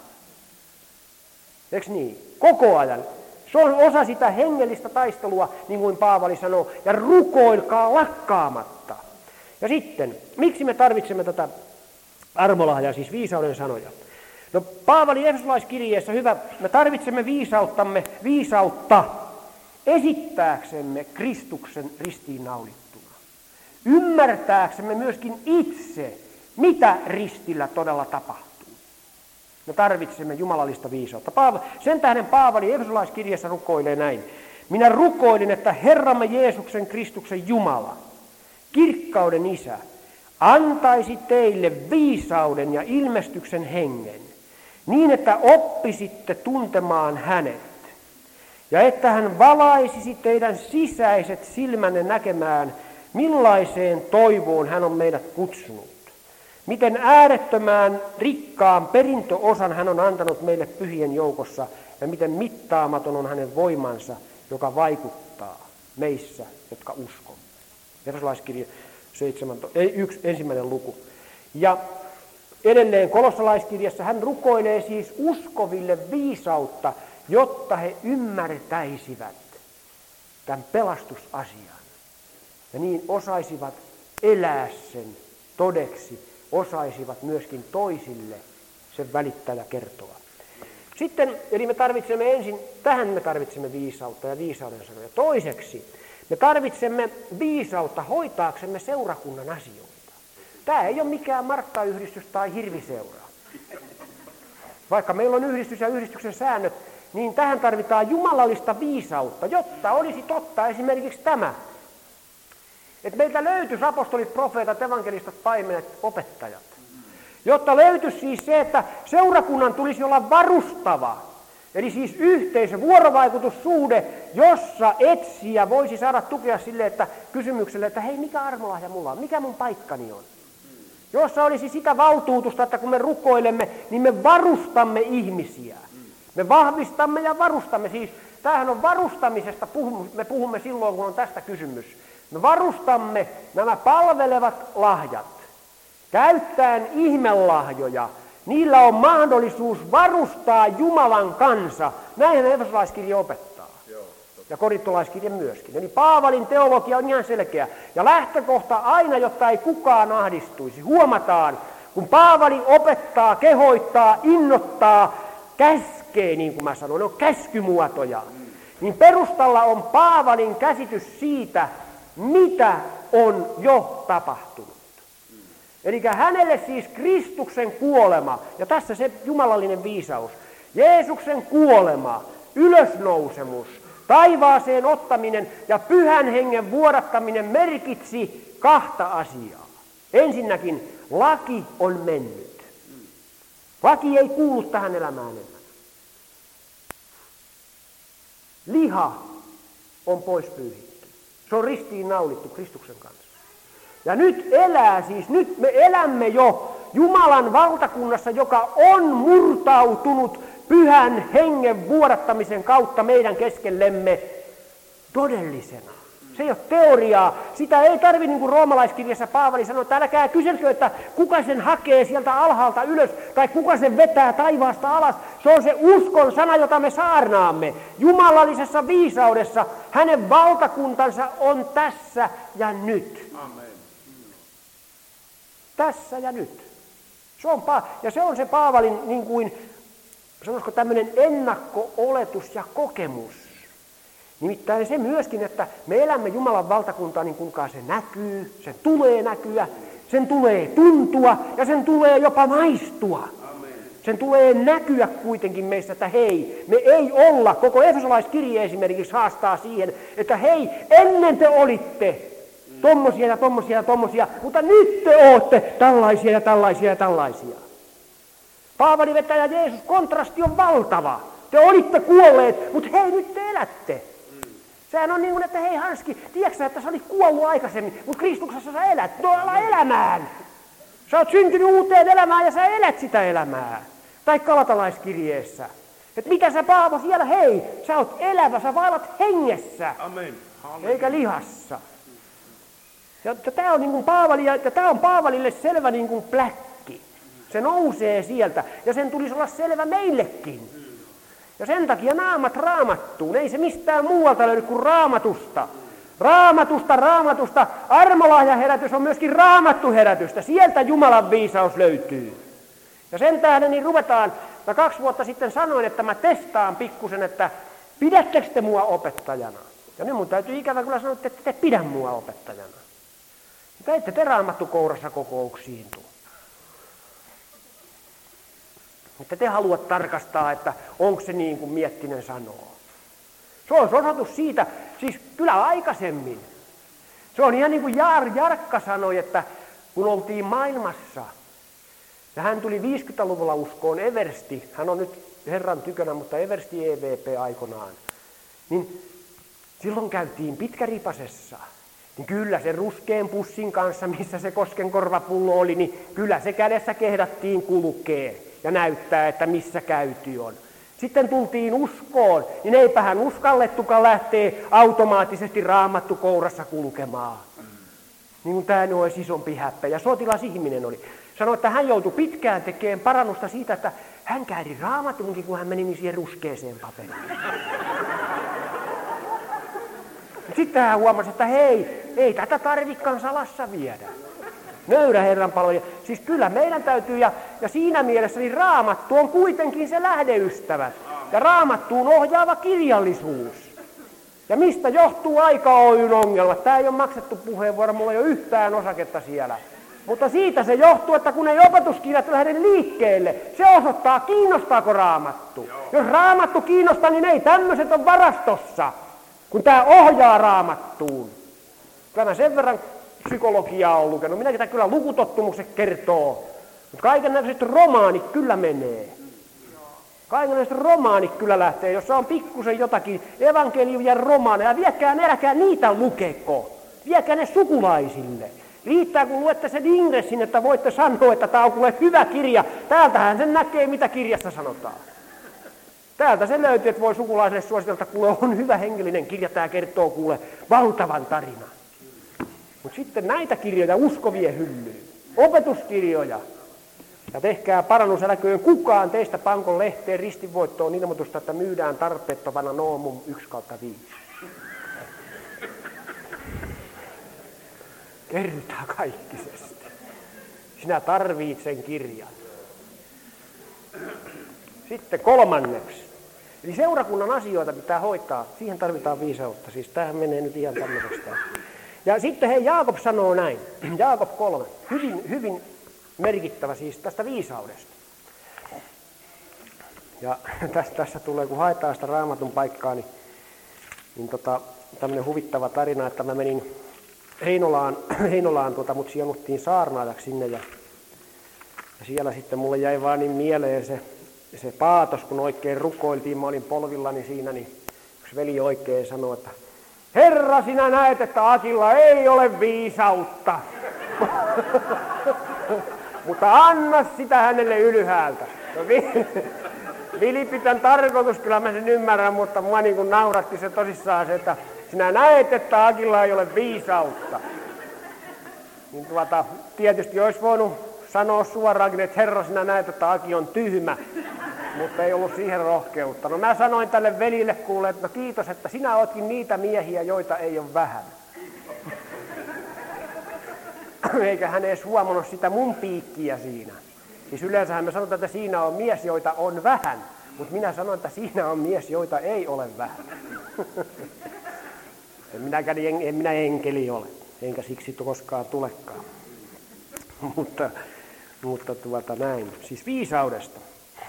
Eiks niin? Koko ajan. Se on osa sitä hengellistä taistelua, niin kuin Paavali sanoo, ja rukoilkaa lakkaamatta. Ja sitten, miksi me tarvitsemme tätä armolahjaa, siis viisauden sanoja? No Paavali Efesolaiskirjeessä, hyvä, me tarvitsemme viisauttamme, viisautta, esittääksemme Kristuksen ristiinnaulittuna. Ymmärtääksemme myöskin itse, mitä ristillä todella tapahtuu. Me tarvitsemme jumalallista viisautta. Sen tähden Paavali Efesolaiskirjassa rukoilee näin. Minä rukoilin, että Herramme Jeesuksen Kristuksen Jumala, kirkkauden Isä, antaisi teille viisauden ja ilmestyksen hengen, niin että oppisitte tuntemaan hänet. Ja että hän valaisisi teidän sisäiset silmänne näkemään, millaiseen toivoon hän on meidät kutsunut. Miten äärettömään rikkaan perintöosan hän on antanut meille pyhien joukossa, ja miten mittaamaton on hänen voimansa, joka vaikuttaa meissä, jotka uskomme. Efesolaiskirja yksi, ensimmäinen luku. Ja edelleen kolossalaiskirjassa hän rukoilee siis uskoville viisautta, jotta he ymmärtäisivät tämän pelastusasian. Ja niin osaisivat elää sen todeksi, osaisivat myöskin toisille sen välittää ja kertoa. Sitten, eli me tarvitsemme ensin, tähän me tarvitsemme viisautta ja viisauden sanoja. Toiseksi, me tarvitsemme viisautta hoitaaksemme seurakunnan asioita. Tämä ei ole mikään Martta-yhdistys tai hirviseura. Vaikka meillä on yhdistys ja yhdistyksen säännöt, niin tähän tarvitaan jumalallista viisautta, jotta olisi totta esimerkiksi tämä. Että meiltä löytyisi apostolit, profeetat, evankelistat, paimenet, opettajat. Jotta löytyisi siis se, että seurakunnan tulisi olla varustava. Eli siis yhteisö, vuorovaikutussuhde, jossa etsijä voisi saada tukea sille, että kysymykselle, että hei, mikä armolahja mulla on, mikä mun paikkani on. Jossa olisi sitä valtuutusta, että kun me rukoilemme, niin me varustamme ihmisiä. Me vahvistamme ja varustamme. Siis tämähän on varustamisesta, me puhumme silloin, kun on tästä kysymys. Me varustamme nämä palvelevat lahjat. Käyttäen ihmelahjoja. Niillä on mahdollisuus varustaa Jumalan kansa. Näinhän Efesolaiskirja opettaa. Ja korintolaiskirja myöskin. Eli Paavalin teologia on ihan selkeä. Ja lähtökohta aina, jotta ei kukaan ahdistuisi. Huomataan, kun Paavali opettaa, kehoittaa, innoittaa, käskee, niin kuin mä sanoin, ne on käskymuotoja. niin perustalla on Paavalin käsitys siitä, mitä on jo tapahtunut. Eli hänelle siis Kristuksen kuolema, ja tässä se jumalallinen viisaus, Jeesuksen kuolema, ylösnousemus, taivaaseen ottaminen ja pyhän hengen vuodattaminen merkitsi kahta asiaa. Ensinnäkin laki on mennyt. Laki ei kuulu tähän elämään enää. Liha on pois pyyhitty. Se on ristiin naulittu Kristuksen kanssa. Ja nyt elää siis, nyt me elämme jo Jumalan valtakunnassa, joka on murtautunut pyhän hengen vuodattamisen kautta meidän keskellemme todellisena. Se ei ole teoriaa. Sitä ei tarvitse, niin kuin roomalaiskirjassa Paavali sanoi, että älkää kyselkö, että kuka sen hakee sieltä alhaalta ylös, tai kuka sen vetää taivaasta alas. Se on se uskon sana, jota me saarnaamme. Jumalallisessa viisaudessa hänen valtakuntansa on tässä ja nyt. Amen. Tässä ja nyt. Se on pa- ja se on se Paavalin, niin kuin, sanoisiko tämmöinen ennakko-oletus ja kokemus. Nimittäin se myöskin, että me elämme Jumalan valtakuntaa, niin kuinka se näkyy, sen tulee näkyä, sen tulee tuntua ja sen tulee jopa maistua. Amen. Sen tulee näkyä kuitenkin meistä, että hei, me ei olla, koko Efesolaiskirje esimerkiksi haastaa siihen, että hei, ennen te olitte tommosia ja tommosia ja tommosia, mutta nyt te ootte tällaisia ja tällaisia ja tällaisia. Paavali vetää ja Jeesus, kontrasti on valtava. Te olitte kuolleet, mutta hei, nyt te elätte. Sehän on niin kuin, että hei Hanski, tiedätkö sä, että sä olit kuollut aikaisemmin, mutta Kristuksessa sä elät. No ala elämään. Sä oot syntynyt uuteen elämään ja sä elät sitä elämää. Tai Galatalaiskirjeessä. Että mitä sä Paavo siellä, hei, sä oot elävä, sä vaellat hengessä. Amen. Eikä lihassa. Ja tämä on, niin kuin Paavali, ja tämä on Paavalille selvä niin kuin pläkki. Se nousee sieltä ja sen tulisi olla selvä meillekin. Ja sen takia naamat raamattuun. Ei se mistään muualta löydy kuin raamatusta. Raamatusta, raamatusta. Armolahjaherätys on myöskin raamattuherätystä. Sieltä Jumalan viisaus löytyy. Ja sen tähden niin ruvetaan, mä kaksi vuotta sitten sanoin, että mä testaan pikkusen, että pidättekö te mua opettajana? Ja nyt mun täytyy ikävä kyllä sanoa, että te pidä mua opettajana. Mutta ette te raamattukourassa kokouksiin tuu. Että te haluat tarkastaa, että onko se niin kuin Miettinen sanoo. Se on osoitus siitä, siis kyllä aikaisemmin. Se on ihan niin kuin Jaar Jarkka sanoi, että kun oltiin maailmassa, ja hän tuli viisikymmentäluvulla uskoon Eversti, hän on nyt Herran tykönä, mutta Eversti E V P aikoinaan, niin silloin käytiin Pitkäripasessa. Niin kyllä se ruskean pussin kanssa, missä se koskenkorvapullo oli, niin kyllä se kädessä kehdattiin kulkee ja näyttää, että missä käyti on. Sitten tultiin uskoon, niin eipähän uskallettukaan lähtee automaattisesti raamattu kourassa kulkemaan. Niin kuin tämä olisi isompi häppä. Ja sotilasihminen oli. Sanoi, että hän joutui pitkään tekemään parannusta siitä, että hän kääri raamattunkin, kun hän meni niin siihen ruskeeseen paperiin. Sitten hän huomasi, että hei, ei tätä tarvikaan salassa viedä. Nöyrä Herran palvelija. Siis kyllä meidän täytyy, ja, ja siinä mielessä niin raamattu on kuitenkin se lähdeystävät. Ja raamattuun ohjaava kirjallisuus. Ja mistä johtuu Aika Oyn ongelmat? Tämä ei ole maksettu puheenvuoro, mulla ei ole yhtään osaketta siellä. Mutta siitä se johtuu, että kun ei opetuskirjat lähde liikkeelle, se osoittaa, kiinnostaako raamattu. Jos raamattu kiinnostaa, niin ei tämmöiset on varastossa, kun tämä ohjaa raamattuun. Kyllä mä sen verran psykologiaa olen lukenut. Minäkin kyllä lukutottumukset kertoo. Mutta kaikennäköiset romaanit kyllä menee. Kaikennäköiset romaanit kyllä lähtee, jossa on pikkusen jotakin evankeliumia romaaneja. Viekää ne, äläkää niitä lukeko. Viekää ne sukulaisille. Riittää, kun luette sen ingressin, että voitte sanoa, että tämä on kuule hyvä kirja. Täältähän sen näkee, mitä kirjassa sanotaan. Täältä se löytyy, että voi sukulaisille suositella, että kuule on hyvä hengellinen kirja, tämä kertoo kuule valtavan tarinan. Mutta sitten näitä kirjoja uskovien hyllyyn, opetuskirjoja. Ja tehkää parannus, älköön kukaan teistä pankon lehteen ristinvoittoon ilmoitusta, että myydään tarpeettomana Noomum yksi kautta viisi. Kertaa kaikkisesti. Sinä tarvitset sen kirjan. Sitten kolmanneksi. Eli seurakunnan asioita pitää hoitaa, siihen tarvitaan viisautta. Siis tämähän menee nyt ihan tämmöiseksi. Ja sitten hei, Jaakob sanoo näin, Jaakob kolme, hyvin, hyvin merkittävä siis tästä viisaudesta. Ja tässä, tässä tulee, kun haetaan sitä Raamatun paikkaa, niin, niin tota, tämmöinen huvittava tarina, että mä menin Heinolaan, Heinolaan tuota, mut sijoinnuttiin saarnaajaksi sinne ja, ja siellä sitten mulle jäi vaan niin mieleen se, se paatos, kun oikein rukoiltiin, mä olin polvillani siinä, niin yksi veli oikein sanoi, että Herra, sinä näet, että Akilla ei ole viisautta, mutta anna sitä hänelle ylhäältä. No, vilipitän tarkoitus, kyllä mä sen ymmärrän, mutta mua niin kuin nauratti se tosissaan se, että sinä näet, että Akilla ei ole viisautta. Niin tuota, tietysti olisi voinut sanoa suoraankin, että Herra, sinä näet, että Aki on tyhmä, mutta ei ollut siihen rohkeutta. No mä sanoin tälle velille kuule, että no kiitos, että sinä ootkin niitä miehiä, joita ei ole vähän. Eikä hän edes huomannut sitä mun piikkiä siinä. Siis yleensähän me sanotaan, että siinä on mies, joita on vähän, mutta minä sanon, että siinä on mies, joita ei ole vähän. En minäkään, en minä enkeli ole, enkä siksi koskaan tulekaan. mutta mutta tuota näin, siis viisaudesta.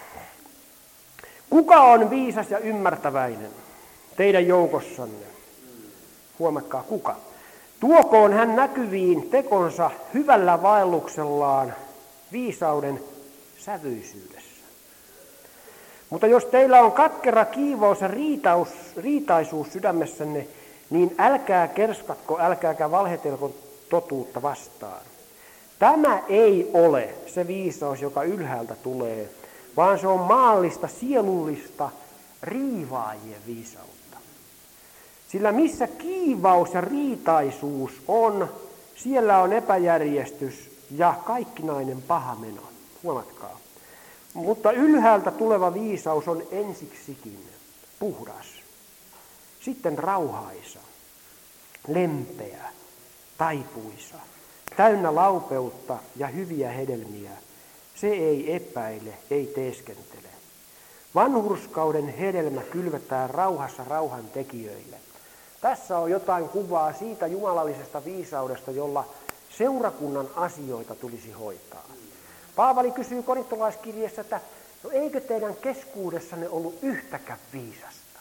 Kuka on viisas ja ymmärtäväinen teidän joukossanne? Huomatkaa, kuka. Tuokoon hän näkyviin tekonsa hyvällä vaelluksellaan viisauden sävyisyydessä. Mutta jos teillä on katkera kiivous ja riitaus, riitaisuus sydämessänne, niin älkää kerskatko, älkääkä valhetelko totuutta vastaan. Tämä ei ole se viisaus, joka ylhäältä tulee, vaan se on maallista, sielullista, riivaajien viisautta. Sillä missä kiivaus ja riitaisuus on, siellä on epäjärjestys ja kaikkinainen paha meno. Huomatkaa. Mutta ylhäältä tuleva viisaus on ensiksikin puhdas, sitten rauhaisa, lempeä, taipuisa, täynnä laupeutta ja hyviä hedelmiä. Se ei epäile, ei teeskentele. Vanhurskauden hedelmä kylvetään rauhassa rauhan tekijöille. Tässä on jotain kuvaa siitä jumalallisesta viisaudesta, jolla seurakunnan asioita tulisi hoitaa. Paavali kysyy korintolaiskirjeessä, että no eikö teidän keskuudessanne ollut yhtäkään viisasta?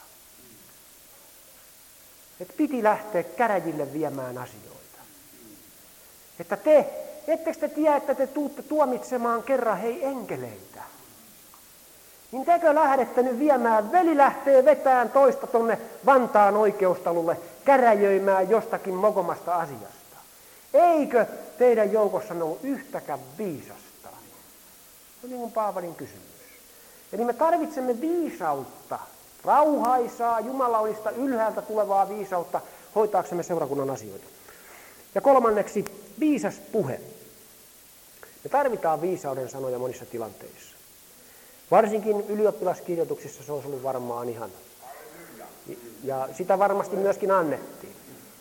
Että piti lähteä käräjille viemään asioita. Että te, ettekö te tiedä, että te tuutte tuomitsemaan kerran hei enkeleitä? Niin tekö lähdette nyt viemään, veli lähtee vetään toista tonne Vantaan oikeustalulle käräjöimään jostakin mokomasta asiasta. Eikö teidän joukossanne ollut yhtäkään viisasta? Se on niin kuin Paavalin kysymys. Eli me tarvitsemme viisautta, rauhaisaa, jumalallista, ylhäältä tulevaa viisautta, hoitaaksemme seurakunnan asioita. Ja kolmanneksi, viisas puhe. Me tarvitaan viisauden sanoja monissa tilanteissa. Varsinkin ylioppilaskirjoituksissa se on ollut varmaan ihan. Ja sitä varmasti myöskin annettiin.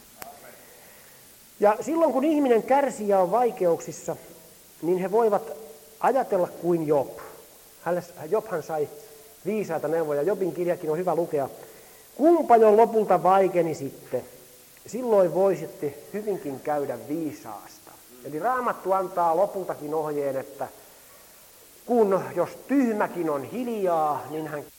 Ja silloin kun ihminen kärsii ja on vaikeuksissa, niin he voivat ajatella kuin Job. Jobhan sai viisaita neuvoja. Jobin kirjakin on hyvä lukea. Kumpa jo lopulta vaikeni sitten, silloin voisitte hyvinkin käydä viisaasta. Eli Raamattu antaa lopultakin ohjeen, että kun jos tyhmäkin on hiljaa, niin hän